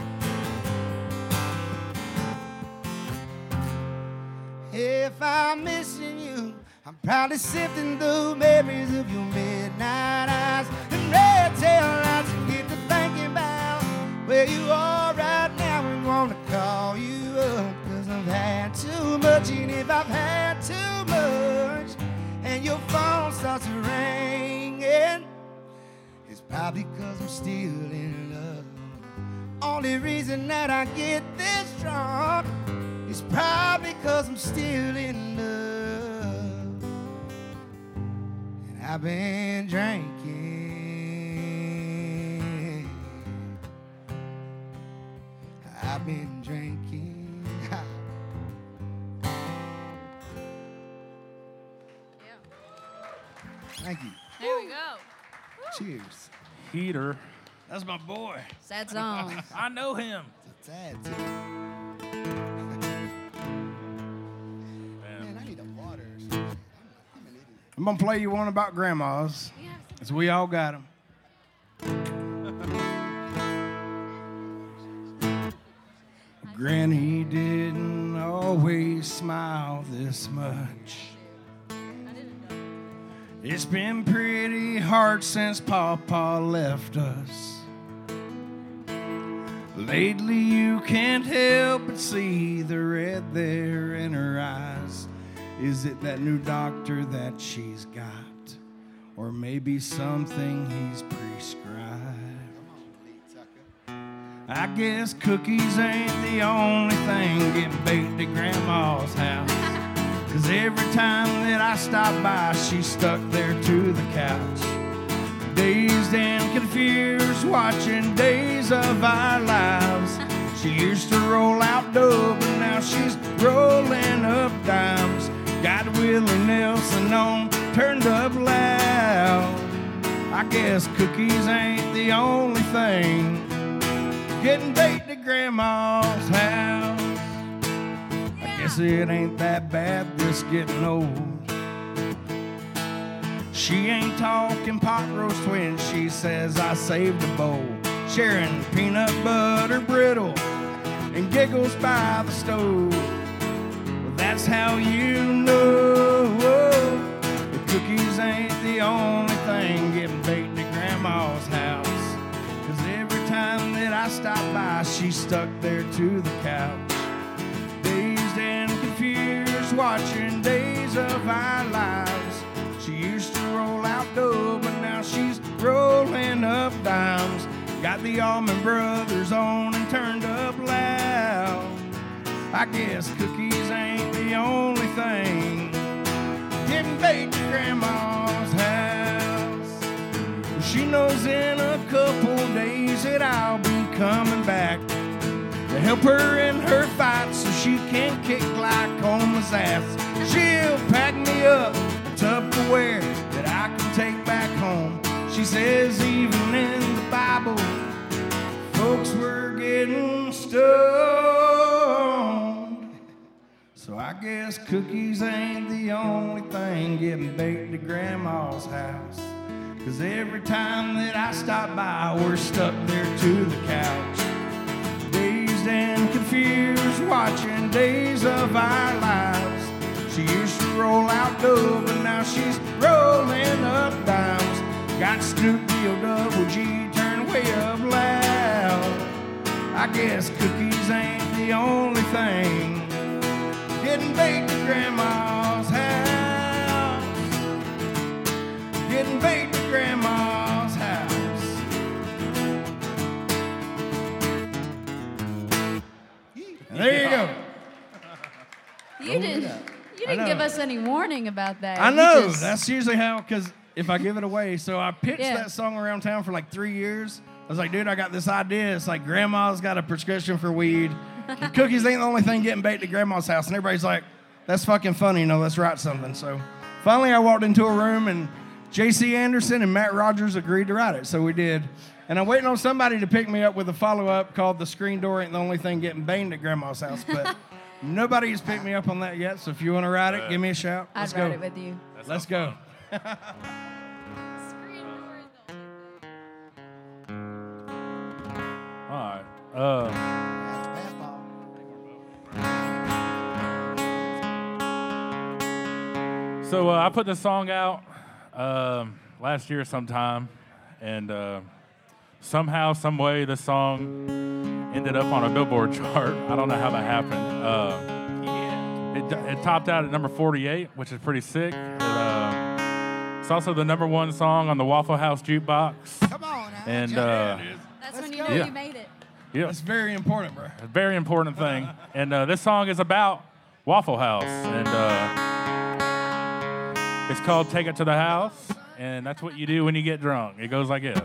If I'm missing you, I'm probably sifting through memories of your midnight eyes and red tail lights, and get to thinking about where you are right now and wanna call you up. 'Cause I've had too much, and if I've had too much, and your phone starts ringing, it's probably 'cause I'm still in love. Only reason that I get this drunk is probably 'cause I'm still in love. And I've been drinking. I've been drinking. Thank you. There we go. Cheers. Heater. That's my boy. Sad song. I know him. Sad too. Man, I need a water. I'm gonna play you one about grandmas, as we all got them. Granny didn't always smile this much. It's been pretty hard since Papa left us. Lately you can't help but see the red there in her eyes. Is it that new doctor that she's got? Or maybe something he's prescribed? I guess cookies ain't the only thing getting baked at Grandma's house. 'Cause every time that I stop by, she's stuck there to the couch. Dazed and confused, watching Days of Our Lives. She used to roll out dough, but now she's rolling up dimes. Got Willie Nelson on, turned up loud. I guess cookies ain't the only thing getting baked at Grandma's house. I guess it ain't that bad, this getting old. She ain't talking pot roast when she says I saved a bowl, sharing peanut butter brittle and giggles by the stove. Well, that's how you know the cookies ain't the only thing getting baked at Grandma's house. 'Cause every time that I stop by, she's stuck there to the couch. Dazed and confused, watching Days of Our Lives. She used to roll out dough, but now she's rolling up dimes. Got the Allman Brothers on and turned up loud. I guess cookies ain't the only thing getting baked at Grandma's house. She knows in a couple days that I'll be coming back to help her in her fight so she can kick Glaucoma's ass. She'll pack me up Tupperware that I can take back home. She says even in the Bible, folks were getting stoned. So I guess cookies ain't the only thing getting baked at Grandma's house. 'Cause every time that I stop by, we're stuck there to the couch. Dazed and confused, watching Days of Our Lives. She roll out dough, but now she's rolling up dimes. Got Snoop D-O-double-G turned way up loud. I guess cookies ain't the only thing getting baked at Grandma's house. Getting baked at Grandma's house. And there you go. You didn't give us any warning about that. I You know. just- That's usually how, because if I give it away. So I pitched Yeah. that song around town for like 3 years. I was like, dude, I got this idea. It's like Grandma's got a prescription for weed. Cookies ain't the only thing getting baked at Grandma's house. And everybody's like, that's fucking funny. You know, let's write something. So finally I walked into a room and J.C. Anderson and Matt Rogers agreed to write it. So we did. And I'm waiting on somebody to pick me up with a follow-up called The Screen Door Ain't the Only Thing Getting Banged at Grandma's House. But nobody has picked me up on that yet. So if you want to write it, give me a shout. I'd Let's write go. it with you. Let's go. All right. So I put this song out last year sometime, and somehow, some way, this song ended up on a Billboard chart. I don't know how that happened. It topped out at number 48, which is pretty sick. It's also the number one song on the Waffle House jukebox. Come on now. And That's when you know Yeah. you made it. yeah, That's very important, bro. a very important thing. And this song is about Waffle House, and it's called "Take It to the House," and that's what you do when you get drunk. It goes like this.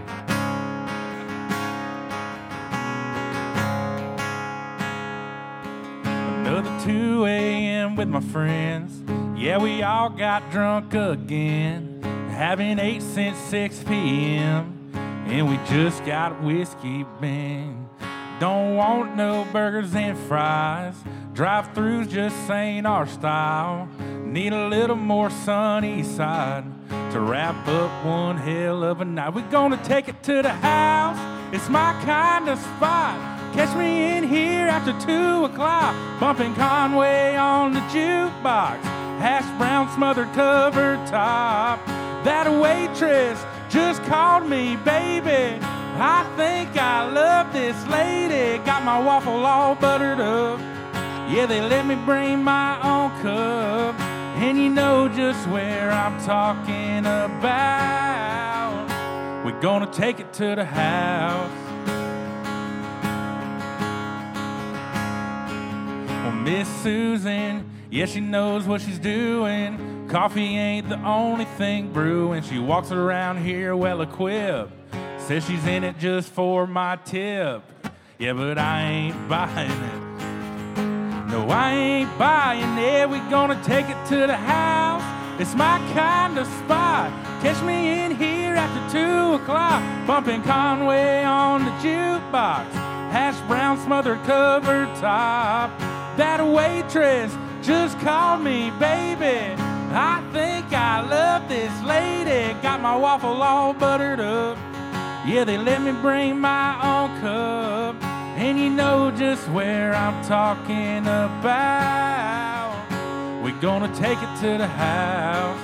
Another 2 a.m. with my friends. Yeah, we all got drunk again. Having 8 since 6 p.m. And we just got whiskey bang. Don't want no burgers and fries. Drive-thrus just ain't our style. Need a little more sunny side to wrap up one hell of a night. We're gonna take it to the house. It's my kind of spot. Catch me in here after 2 o'clock, bumping Conway on the jukebox. Hash brown smothered cover top. That waitress just called me, baby. I think I love this lady. Got my waffle all buttered up. Yeah, they let me bring my own cup. And you know just where I'm talking about. We're gonna take it to the house. Well, Miss Susan, yeah, she knows what she's doing. Coffee ain't the only thing brewing. She walks around here well equipped. Says she's in it just for my tip. Yeah, but I ain't buying it. No, I ain't buying it. We gonna take it to the house. It's my kind of spot. Catch me in here after 2 o'clock, bumping Conway on the jukebox. Hash brown smothered cover top. That waitress just called me, baby. I think I love this lady. Got my waffle all buttered up. Yeah, they let me bring my own cup. And you know just where I'm talking about. We're gonna take it to the house.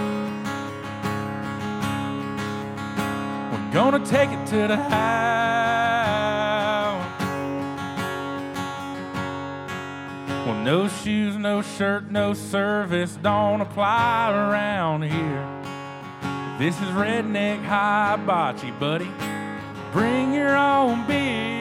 We're gonna take it to the house. Well, no shoes, no shirt, no service don't apply around here. This is redneck hibachi, buddy. Bring your own beer.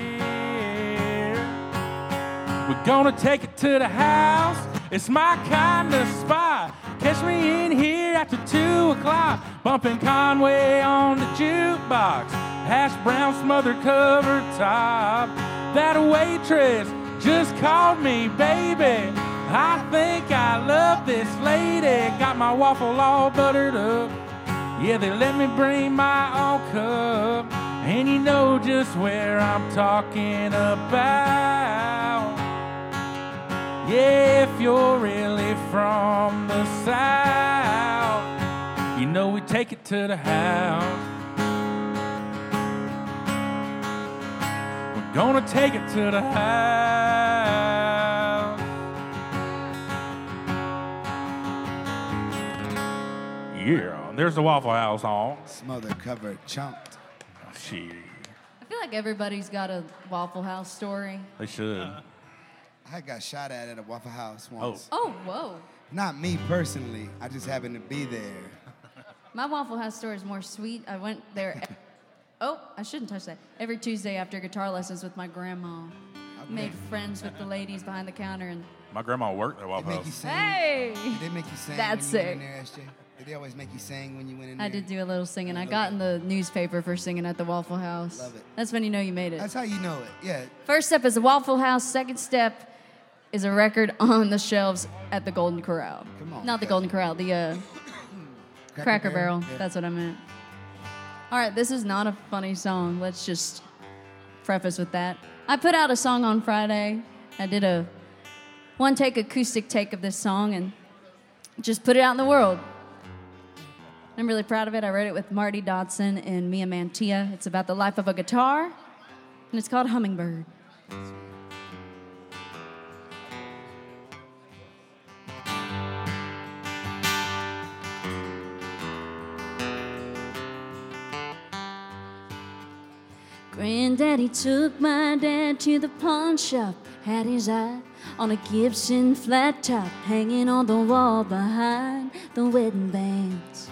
We're gonna take it to the house. It's my kind of spot. Catch me in here after 2 o'clock, bumping Conway on the jukebox. Hash brown smothered cover top. That waitress just called me, baby. I think I love this lady. Got my waffle all buttered up. Yeah, they let me bring my own cup. And you know just where I'm talking about. Yeah, if you're really from the South, you know we take it to the house. We're gonna take it to the house. Yeah, there's the Waffle House on. Smother, covered, chunked. Shit. I feel like everybody's got a Waffle House story. They should. I got shot at a Waffle House once. Oh, whoa. Not me personally. I just happened to be there. My Waffle House story is more sweet. I went there. I shouldn't touch that. Every Tuesday after guitar lessons with my grandma. Made friends with the ladies behind the counter. And My grandma worked at Waffle Did they make you House. sing? Hey! Did they make you sing That's when you sick. went in there, SJ? Did they always make you sing when you went in there? I did do a little singing. I got in the newspaper for singing at the Waffle House. Love it. That's when you know you made it. That's how you know it, yeah. First step is a Waffle House. Second step is a record on the shelves at the Golden Corral. Come on. Not the Golden Corral, the Cracker Barrel. Yeah. That's what I meant. All right, this is not a funny song. Let's just preface with that. I put out a song on Friday. I did a one-take acoustic take of this song and just put it out in the world. I'm really proud of it. I wrote it with Marty Dodson and Mia Mantia. It's about the life of a guitar, and it's called Hummingbird. Granddaddy took my dad to the pawn shop, had his eye on a Gibson flat top hanging on the wall behind the wedding bands.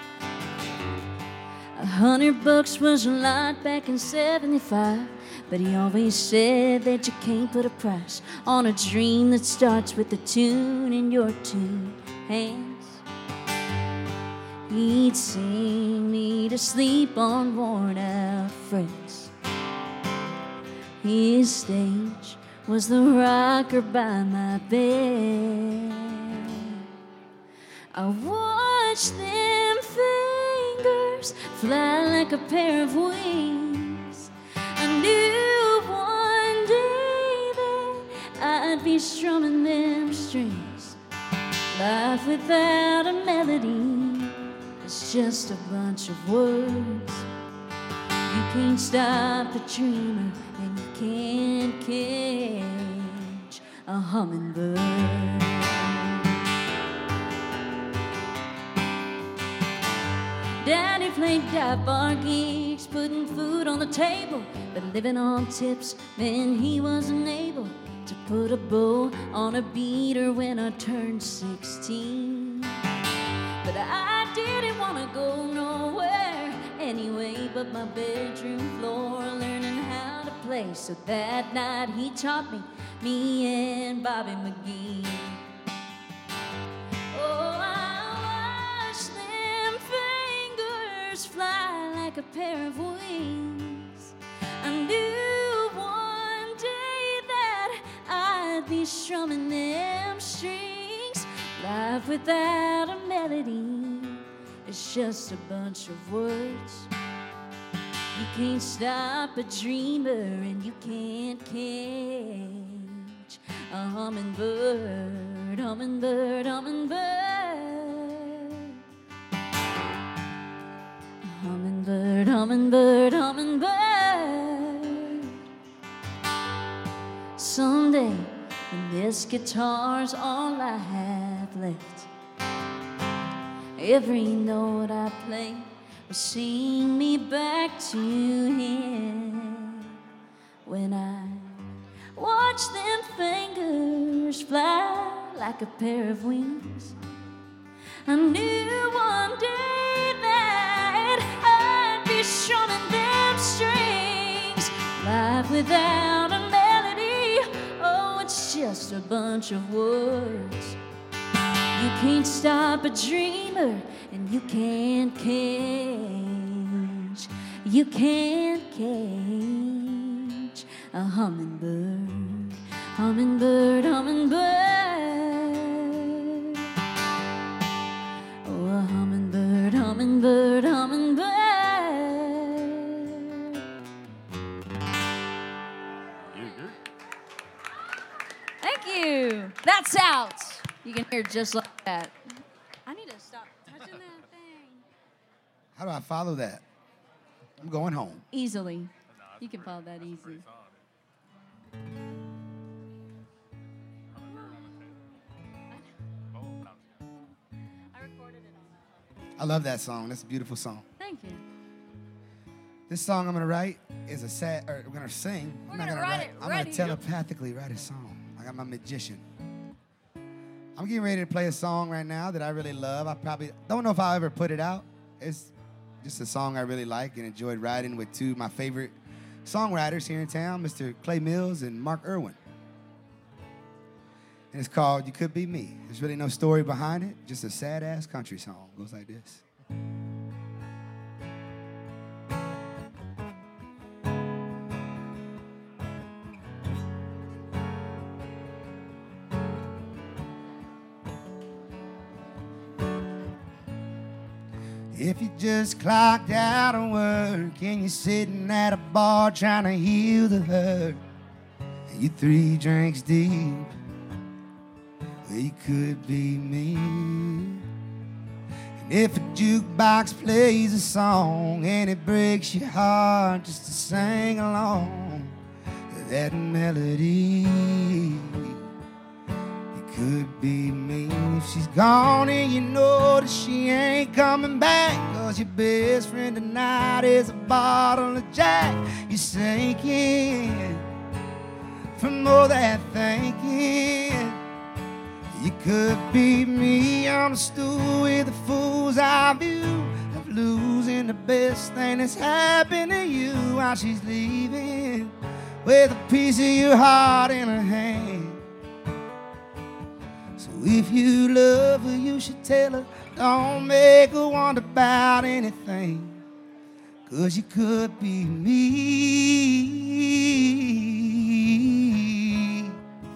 $100 was a lot back in '75, but he always said that you can't put a price on a dream that starts with a tune in your two hands. He'd sing me to sleep on worn out frets. His stage was the rocker by my bed. I watched them fingers fly like a pair of wings. I knew one day that I'd be strumming them strings. Life without a melody is just a bunch of words. You can't stop a dreamer, and you can't catch a hummingbird. Daddy played dive bar gigs, putting food on the table, but living on tips meant he wasn't able to put a bow on a beater when I turned 16. But I didn't want to go nowhere anyway but my bedroom floor, learning how to play. So that night he taught me and Bobby McGee. Oh, I watched them fingers fly like a pair of wings. I knew one day that I'd be strumming them strings. Life without a melody is just a bunch of words. You can't stop a dreamer, and you can't catch a hummingbird, hummingbird, hummingbird. Hummingbird, hummingbird, hummingbird. Someday, when this guitar's all I have left, every note I play will sing me back to him. When I watch them fingers fly like a pair of wings, I knew one day that I'd be strumming them strings. Life without a melody, oh, it's just a bunch of words. You can't stop a dreamer, and you can't catch a hummingbird, hummingbird, hummingbird. Oh, a hummingbird, hummingbird, hummingbird. Thank you. That's out. You can hear just like that. I need to stop touching that thing. How do I follow that? I'm going home. Easily. You can follow that easily. I recorded it on I love that song. That's a beautiful song. Thank you. This song I'm gonna write is a sad, or we're gonna sing. We're I'm not gonna gonna write write. it I'm ready. gonna telepathically write a song. I got my magician. I'm getting ready to play a song right now that I really love. I probably don't know if I'll ever put it out. It's just a song I really like and enjoyed writing with two of my favorite songwriters here in town, Mr. Clay Mills and Mark Irwin. And it's called You Could Be Me. There's really no story behind it, just a sad-ass country song. It goes like this. If you just clocked out of work and you're sitting at a bar trying to heal the hurt, and you 3 drinks deep, well, you could be me. And if a jukebox plays a song and it breaks your heart just to sing along to that melody, could be me. If she's gone and you know that she ain't coming back, 'cause your best friend tonight is a bottle of Jack. You're sinking from all that thinking. You could be me on a stool with a fool's eye view of losing the best thing that's happened to you while she's leaving with a piece of your heart in her hand. If you love her, you should tell her, don't make her wonder about anything, 'cause you could be me.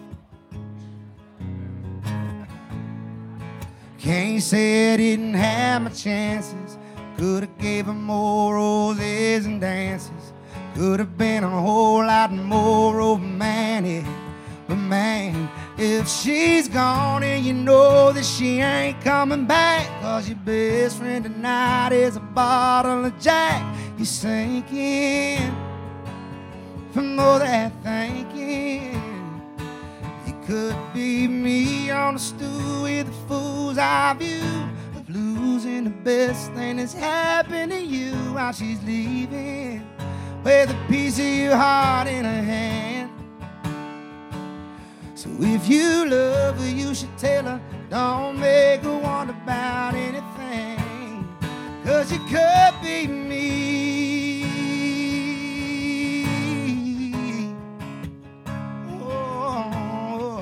Can't say I didn't have my chances. Could've gave her more roses and dances. Could've been a whole lot more romantic. But man, if she's gone and you know that she ain't coming back, 'cause your best friend tonight is a bottle of Jack, you're sinking from all that thinking. You could be me on a stool with a fool's eye view of losing the best thing that's happened to you while she's leaving with a piece of your heart in her hand. So if you love her, you should tell her, don't make her wonder about anything, 'cause you could be me. Oh.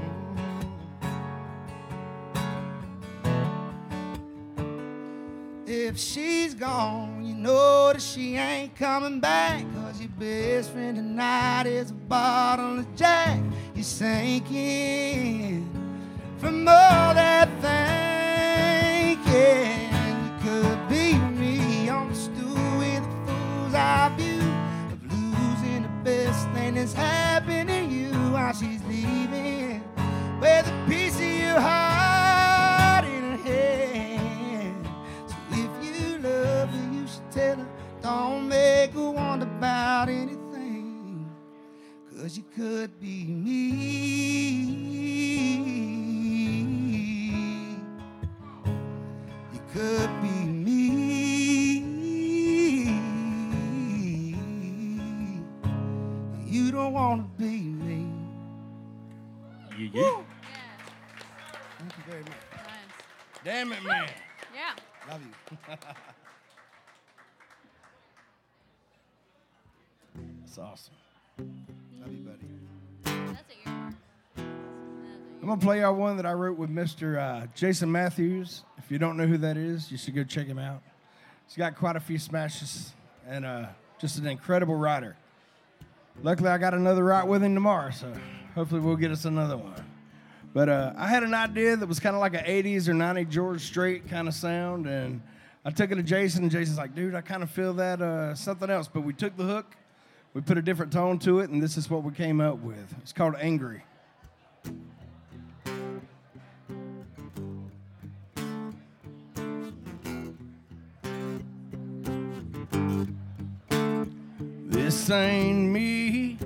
If she's gone, you know that she ain't coming back, 'cause your best friend tonight is a bottle of Jack. You're sinking from all that thinking. You could be me on the stool with a fool's eye view of losing the best thing that's happened to you while she's leaving with a piece of your heart in her hand. So if you love her, you should tell her, don't make her wonder about anything, 'cause you could be me. You could be me. You don't want to be me. Yeah, yeah. Thank you very much. Damn it, man. Yeah. Love you. That's awesome. Love you, buddy. I'm going to play y'all one that I wrote with Mr. Jason Matthews. If you don't know who that is, you should go check him out. He's got quite a few smashes and just an incredible writer. Luckily, I got another write with him tomorrow, so hopefully we'll get us another one. But I had an idea that was kind of like an 80s or 90s George Strait kind of sound, and I took it to Jason, and Jason's like, dude, I kind of feel that something else. But we took the hook, we put a different tone to it, and this is what we came up with. It's called Angry. This ain't me,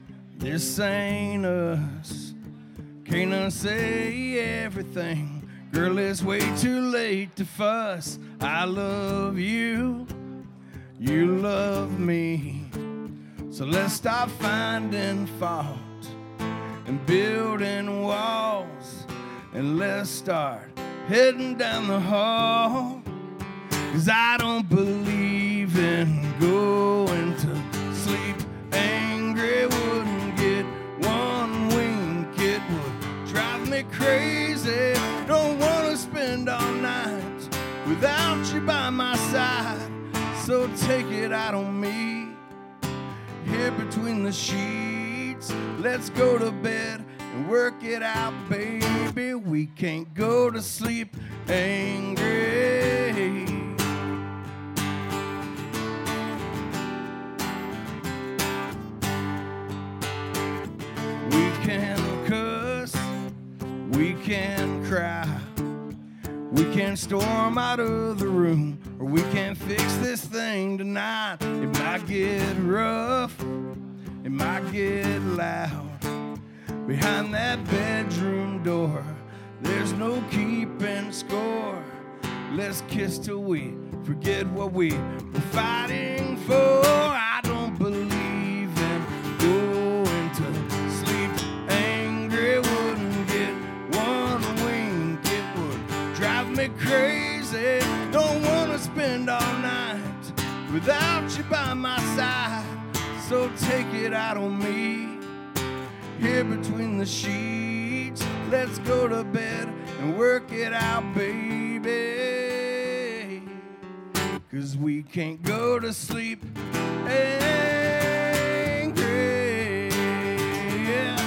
this ain't us. Can't unsay everything. Girl, it's way too late to fuss. I love you, you love me. So let's stop finding fault and building walls, and let's start heading down the hall. 'Cause I don't believe in going to sleep angry. Wouldn't get one wink, it would drive me crazy. Don't wanna spend all night without you by my side. So take it out on me, here between the sheets. Let's go to bed and work it out, baby. We can't go to sleep angry. We can cuss, we can cry, we can storm out of the room, or we can fix this thing tonight. It might get rough, it might get loud. Behind that bedroom door, there's no keeping score. Let's kiss till we forget what we were fighting for. I don't believe in going to sleep angry. Wouldn't get one wink, it would drive me crazy. Don't wanna spend all night without you by my side. So take it out on me, here between the sheets. Let's go to bed and work it out, baby. 'Cause we can't go to sleep angry. Yeah.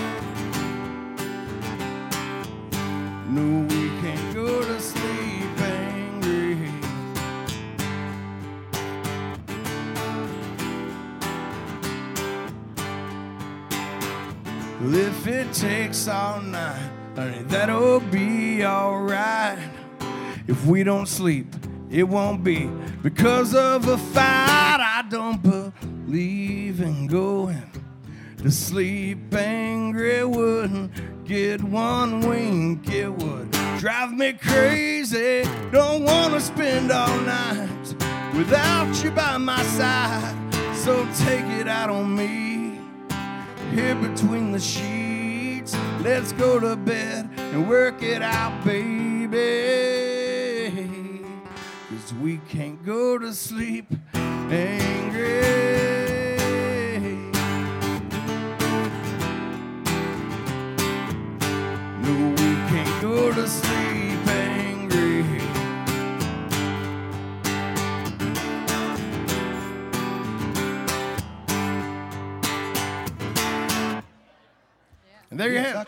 No, we can't go to sleep angry. Well, if it takes all night, honey, that'll be alright. If we don't sleep, it won't be because of a fight. I don't believe in going to sleep angry. Wouldn't get one wink, it would drive me crazy. Don't wanna spend all night without you by my side. So take it out on me, here between the sheets. Let's go to bed and work it out, baby. 'Cause we can't go to sleep angry. No, we can't go to sleep angry. And there you have it.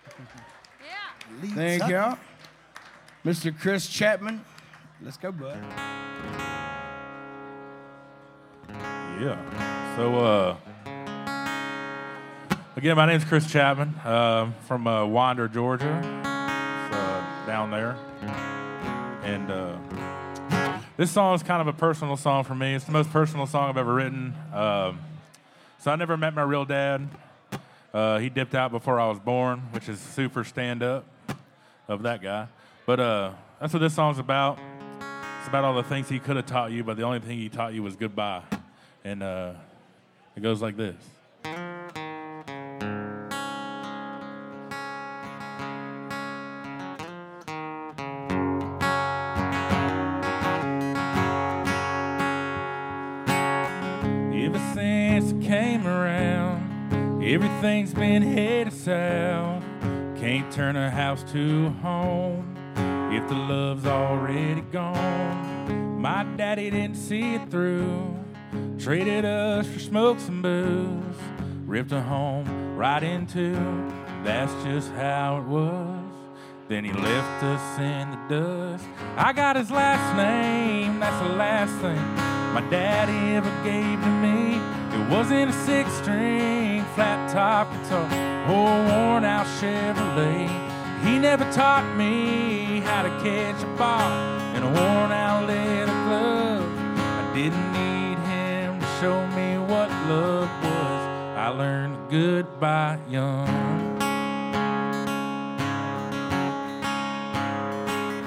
Thank y'all. Mr. Chris Chapman. Let's go, bud. Yeah. So, again, my name's Chris Chapman, from Winder, Georgia. It's, down there. And this song is kind of a personal song for me. It's the most personal song I've ever written. So I never met my real dad. He dipped out before I was born, which is super stand-up of that guy. But that's what this song's about. It's about all the things he could have taught you, but the only thing he taught you was goodbye. And it goes like this. Ever since I came around, everything's been headed south. Can't turn a house to a home if the love's already gone. My daddy didn't see it through, traded us for smokes and booze, ripped a home right in two. That's just how it was. Then he left us in the dust. I got his last name, that's the last thing my daddy ever gave to me. It wasn't a six-string, flat-top guitar or a worn-out Chevrolet. He never taught me how to catch a ball in a worn-out leather glove. I didn't need him to show me what love was. I learned goodbye young.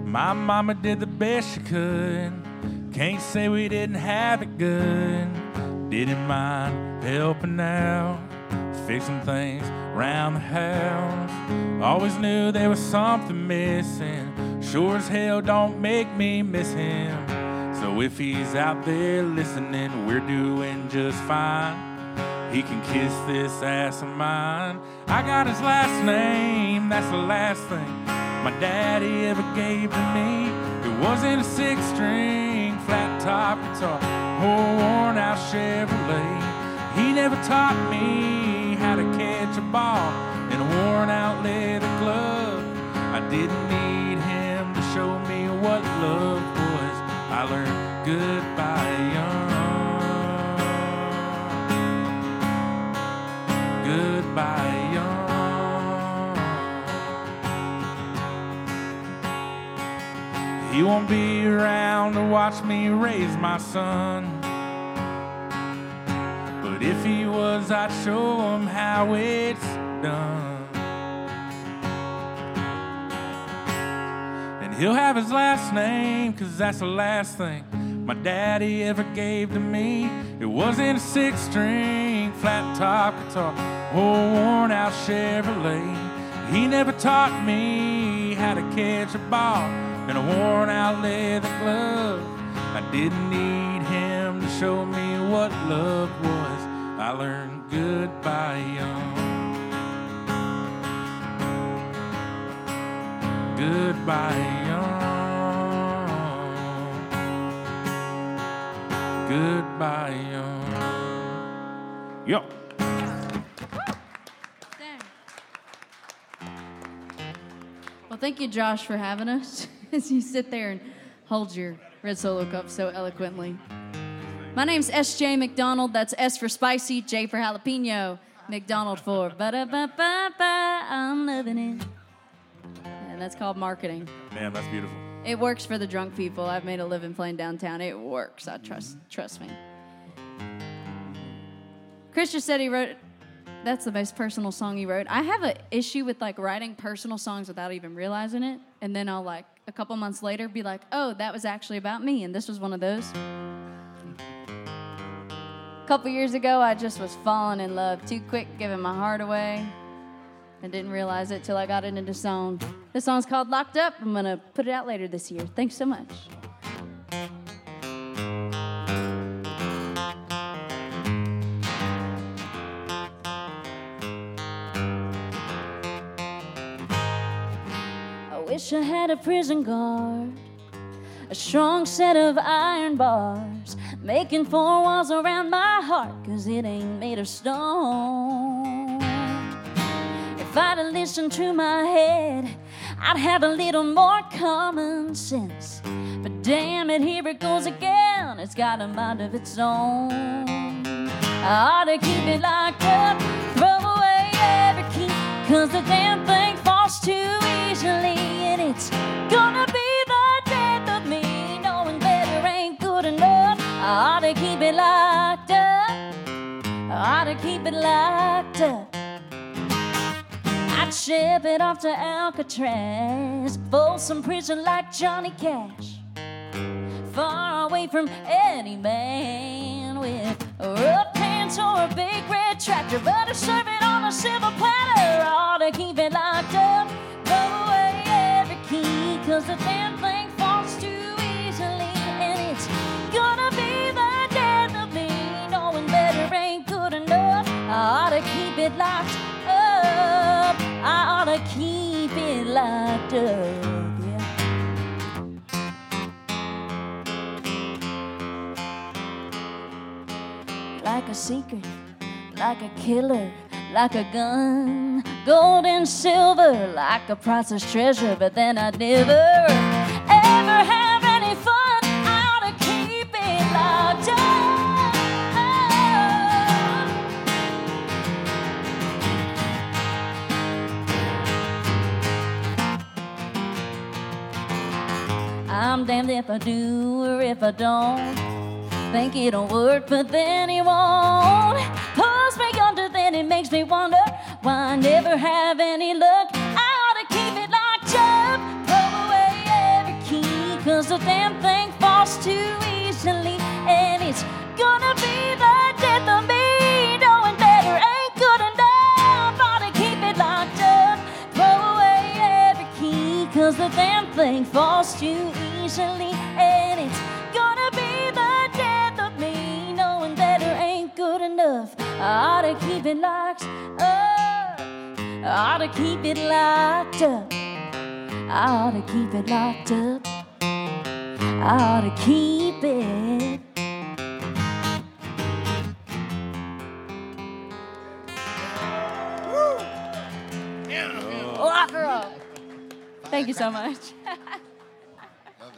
My mama did the best she could. Can't say we didn't have it good. Didn't mind helping out, fixing things around the house. Always knew there was something missing. Sure as hell don't make me miss him. So if he's out there listening, we're doing just fine. He can kiss this ass of mine. I got his last name, that's the last thing my daddy ever gave to me. It wasn't a 6-string, flat-top guitar or worn-out Chevrolet. He never taught me how to catch a ball in a worn-out leather glove. I didn't need him to show me what love was. I learned goodbye young. Goodbye young. He won't be around to watch me raise my son. But if he was, I'd show him how it's done. And he'll have his last name, 'cause that's the last thing my daddy ever gave to me. It wasn't a 6-string, flat-top guitar or worn-out Chevrolet. He never taught me how to catch a ball in a worn-out leather glove. I didn't need him to show me what love was. I learned goodbye young. Goodbye young. Goodbye young. Yo. Well, thank you, Josh, for having us as you sit there and hold your red Solo cup so eloquently. My name's S.J. McDonald. That's S for spicy, J for jalapeno, McDonald for ba-da-ba-ba-ba, I'm loving it. And that's called marketing. Man, that's beautiful. It works for the drunk people. I've made a living playing downtown. It works. I trust me. Chris just said he wrote, that's the most personal song he wrote. I have an issue with like writing personal songs without even realizing it. And then I'll like a couple months later be like, oh, that was actually about me. And this was one of those. A couple years ago, I just was falling in love too quick, giving my heart away. And didn't realize it till I got it into song. This song's called Locked Up. I'm going to put it out later this year. Thanks so much. I wish I had a prison guard, a strong set of iron bars, making 4 walls around my heart, 'cause it ain't made of stone. If I'd have listened to my head, I'd have a little more common sense. But damn it, here it goes again. It's got a mind of its own. I ought to keep it locked up, throw away every key, 'cause the damn thing falls too easily. And it's gonna be the death of me, knowing better ain't good enough. I ought to keep it locked up. I ought to keep it locked up. I'd ship it off to Alcatraz, Folsom Prison like Johnny Cash, far away from any man with rough pants or a big red tractor. But I serve it on a silver platter. I ought to keep it locked up, throw away every key, 'cause the damn thing falls too easily. And it's gonna be the death of me, knowing better ain't good enough. I ought to keep it locked up. I ought to keep it locked up, yeah. Like a secret, like a killer, like a gun, gold and silver, like a priceless treasure. But then I'd never, ever have any fun. I ought to keep it locked up. I'm damned if I do or if I don't. Think it'll work, but then it won't. Pulls me under, then it makes me wonder why I never have any luck. I ought to keep it locked up, throw away every 'cause the damn thing falls too easily. And it's gonna be the death of me, knowing better ain't good enough. Ought to keep it locked up, throw away every key, 'cause the damn thing falls too easily. And it's gonna be the death of me, knowing better ain't good enough. I ought to keep it locked up. I ought to keep it locked up. I ought to keep it locked up. I ought to keep it. Lock her up. Thank you so much. Love that.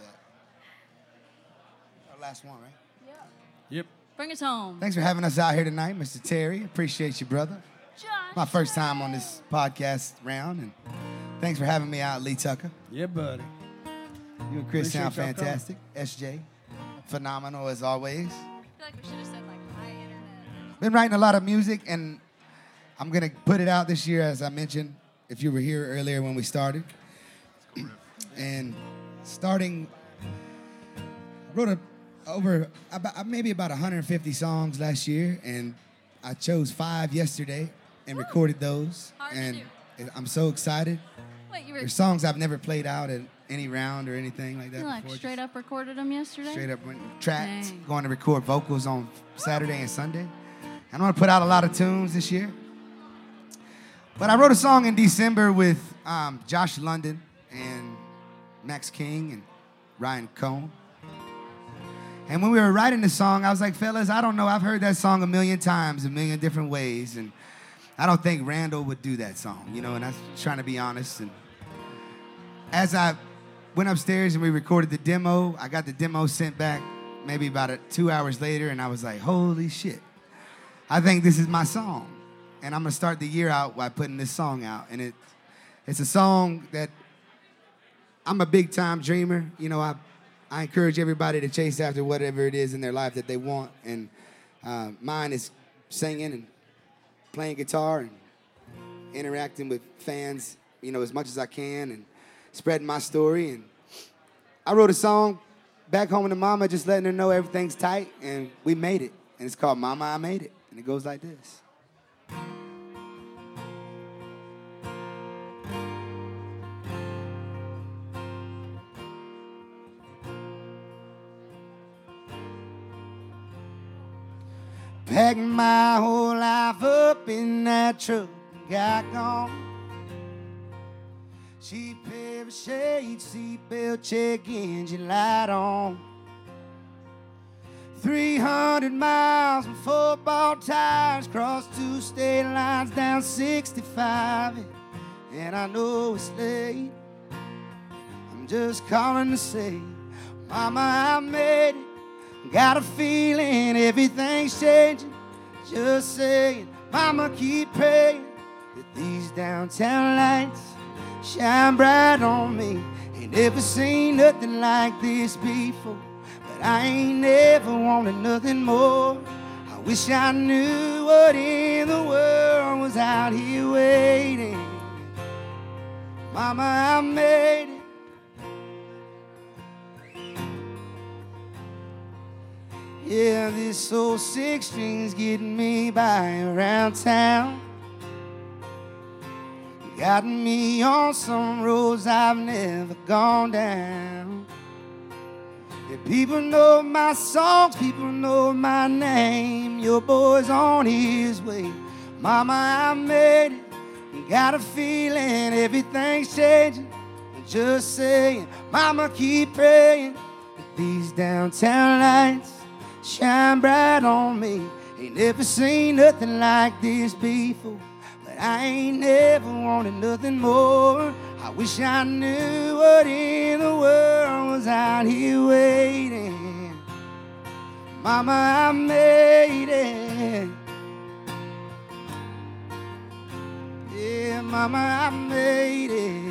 Our last one, right? Yep. Bring us home. Thanks for having us out here tonight, Mr. Terry. Appreciate you, brother. My first time on this podcast round, and thanks for having me out, Lee Tucker. Yeah, buddy. You and Chris sound Appreciate y'all fantastic. SJ, phenomenal as always. I feel like we should have said like high internet. Been writing a lot of music, and I'm gonna put it out this year, as I mentioned, if you were here earlier when we started. And starting, I wrote maybe about 150 songs last year, and I chose 5 yesterday and recorded those. Hard to and do. I'm so excited. Wait, you were There's songs I've never played out at any round or anything like that you like before. straight up recorded them yesterday? Straight up went tracked, Dang. going to record vocals on Saturday and Sunday. I want to put out a lot of tunes this year. But I wrote a song in December with Josh London and Max King and Ryan Cohn. And when we were writing the song, I was like, fellas, I don't know. I've heard that song a million times, a million different ways. And I don't think Randall would do that song, you know, and I'm trying to be honest. And as I went upstairs and we recorded the demo, I got the demo sent back maybe about 2 hours later, and I was like, holy shit. I think this is my song. And I'm going to start the year out by putting this song out. And it's a song that I'm a big-time dreamer. You know, I encourage everybody to chase after whatever it is in their life that they want. And mine is singing and playing guitar and interacting with fans, you know, as much as I can and spreading my story. And I wrote a song back home to Mama, just letting her know everything's tight, and we made it. And it's called Mama, I Made It. And it goes like this. Packed my whole life up in that truck, got gone. Cheap pair of shades, seatbelt check, engine light on. 300 miles and football tires, crossed 2 state lines down 65. And I know it's late, I'm just calling to say, Mama, I made it. Got a feeling everything's changing. Just saying, Mama, keep praying that these downtown lights shine bright on me. Ain't never seen nothing like this before, but I ain't never wanted nothing more. I wish I knew what in the world was out here waiting. Mama, I made it. Yeah, this old 6-string's getting me by around town. Got me on some roads I've never gone down. Yeah, people know my songs, people know my name. Your boy's on his way. Mama, I made it. Got a feeling everything's changing. Just saying, Mama, keep praying that these downtown lights shine bright on me. Ain't never seen nothing like this before, but I ain't never wanted nothing more. I wish I knew what in the world was out here waiting. Mama, I made it. Yeah, Mama, I made it.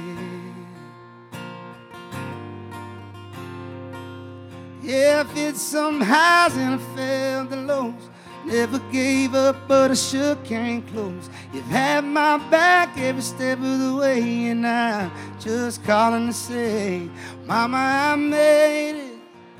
Yeah, if it's some highs and I felt the lows, Never gave up, but I sure came close. You've had my back every step of the way, and I'm just calling to say, Mama, I made it.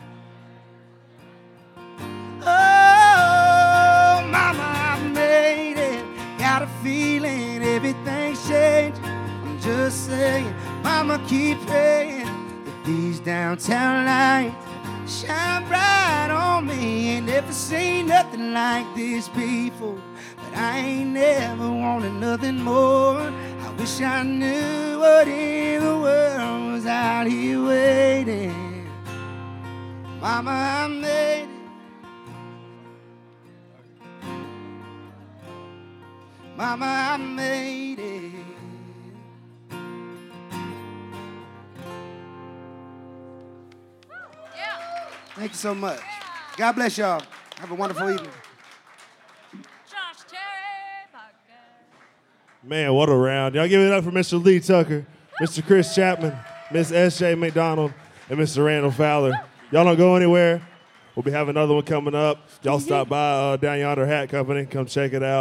Oh, Mama, I made it. Got a feeling everything's changed. I'm just saying, Mama, keep praying that these downtown lights shine bright on me. Ain't never seen nothing like this before, but I ain't never wanted nothing more. I wish I knew what in the world was out here waiting. Mama, I made it. Mama, I made it. Thank you so much. God bless y'all. Have a wonderful evening. Josh Terry Podcast. Man, what a round. Y'all give it up for Mr. Lee Tucker, Mr. Chris Chapman, Miss S.J. McDonald, and Mr. Randall Fowler. Y'all don't go anywhere. We'll be having another one coming up. Y'all stop by Down Yonder Hat Company. Come check it out.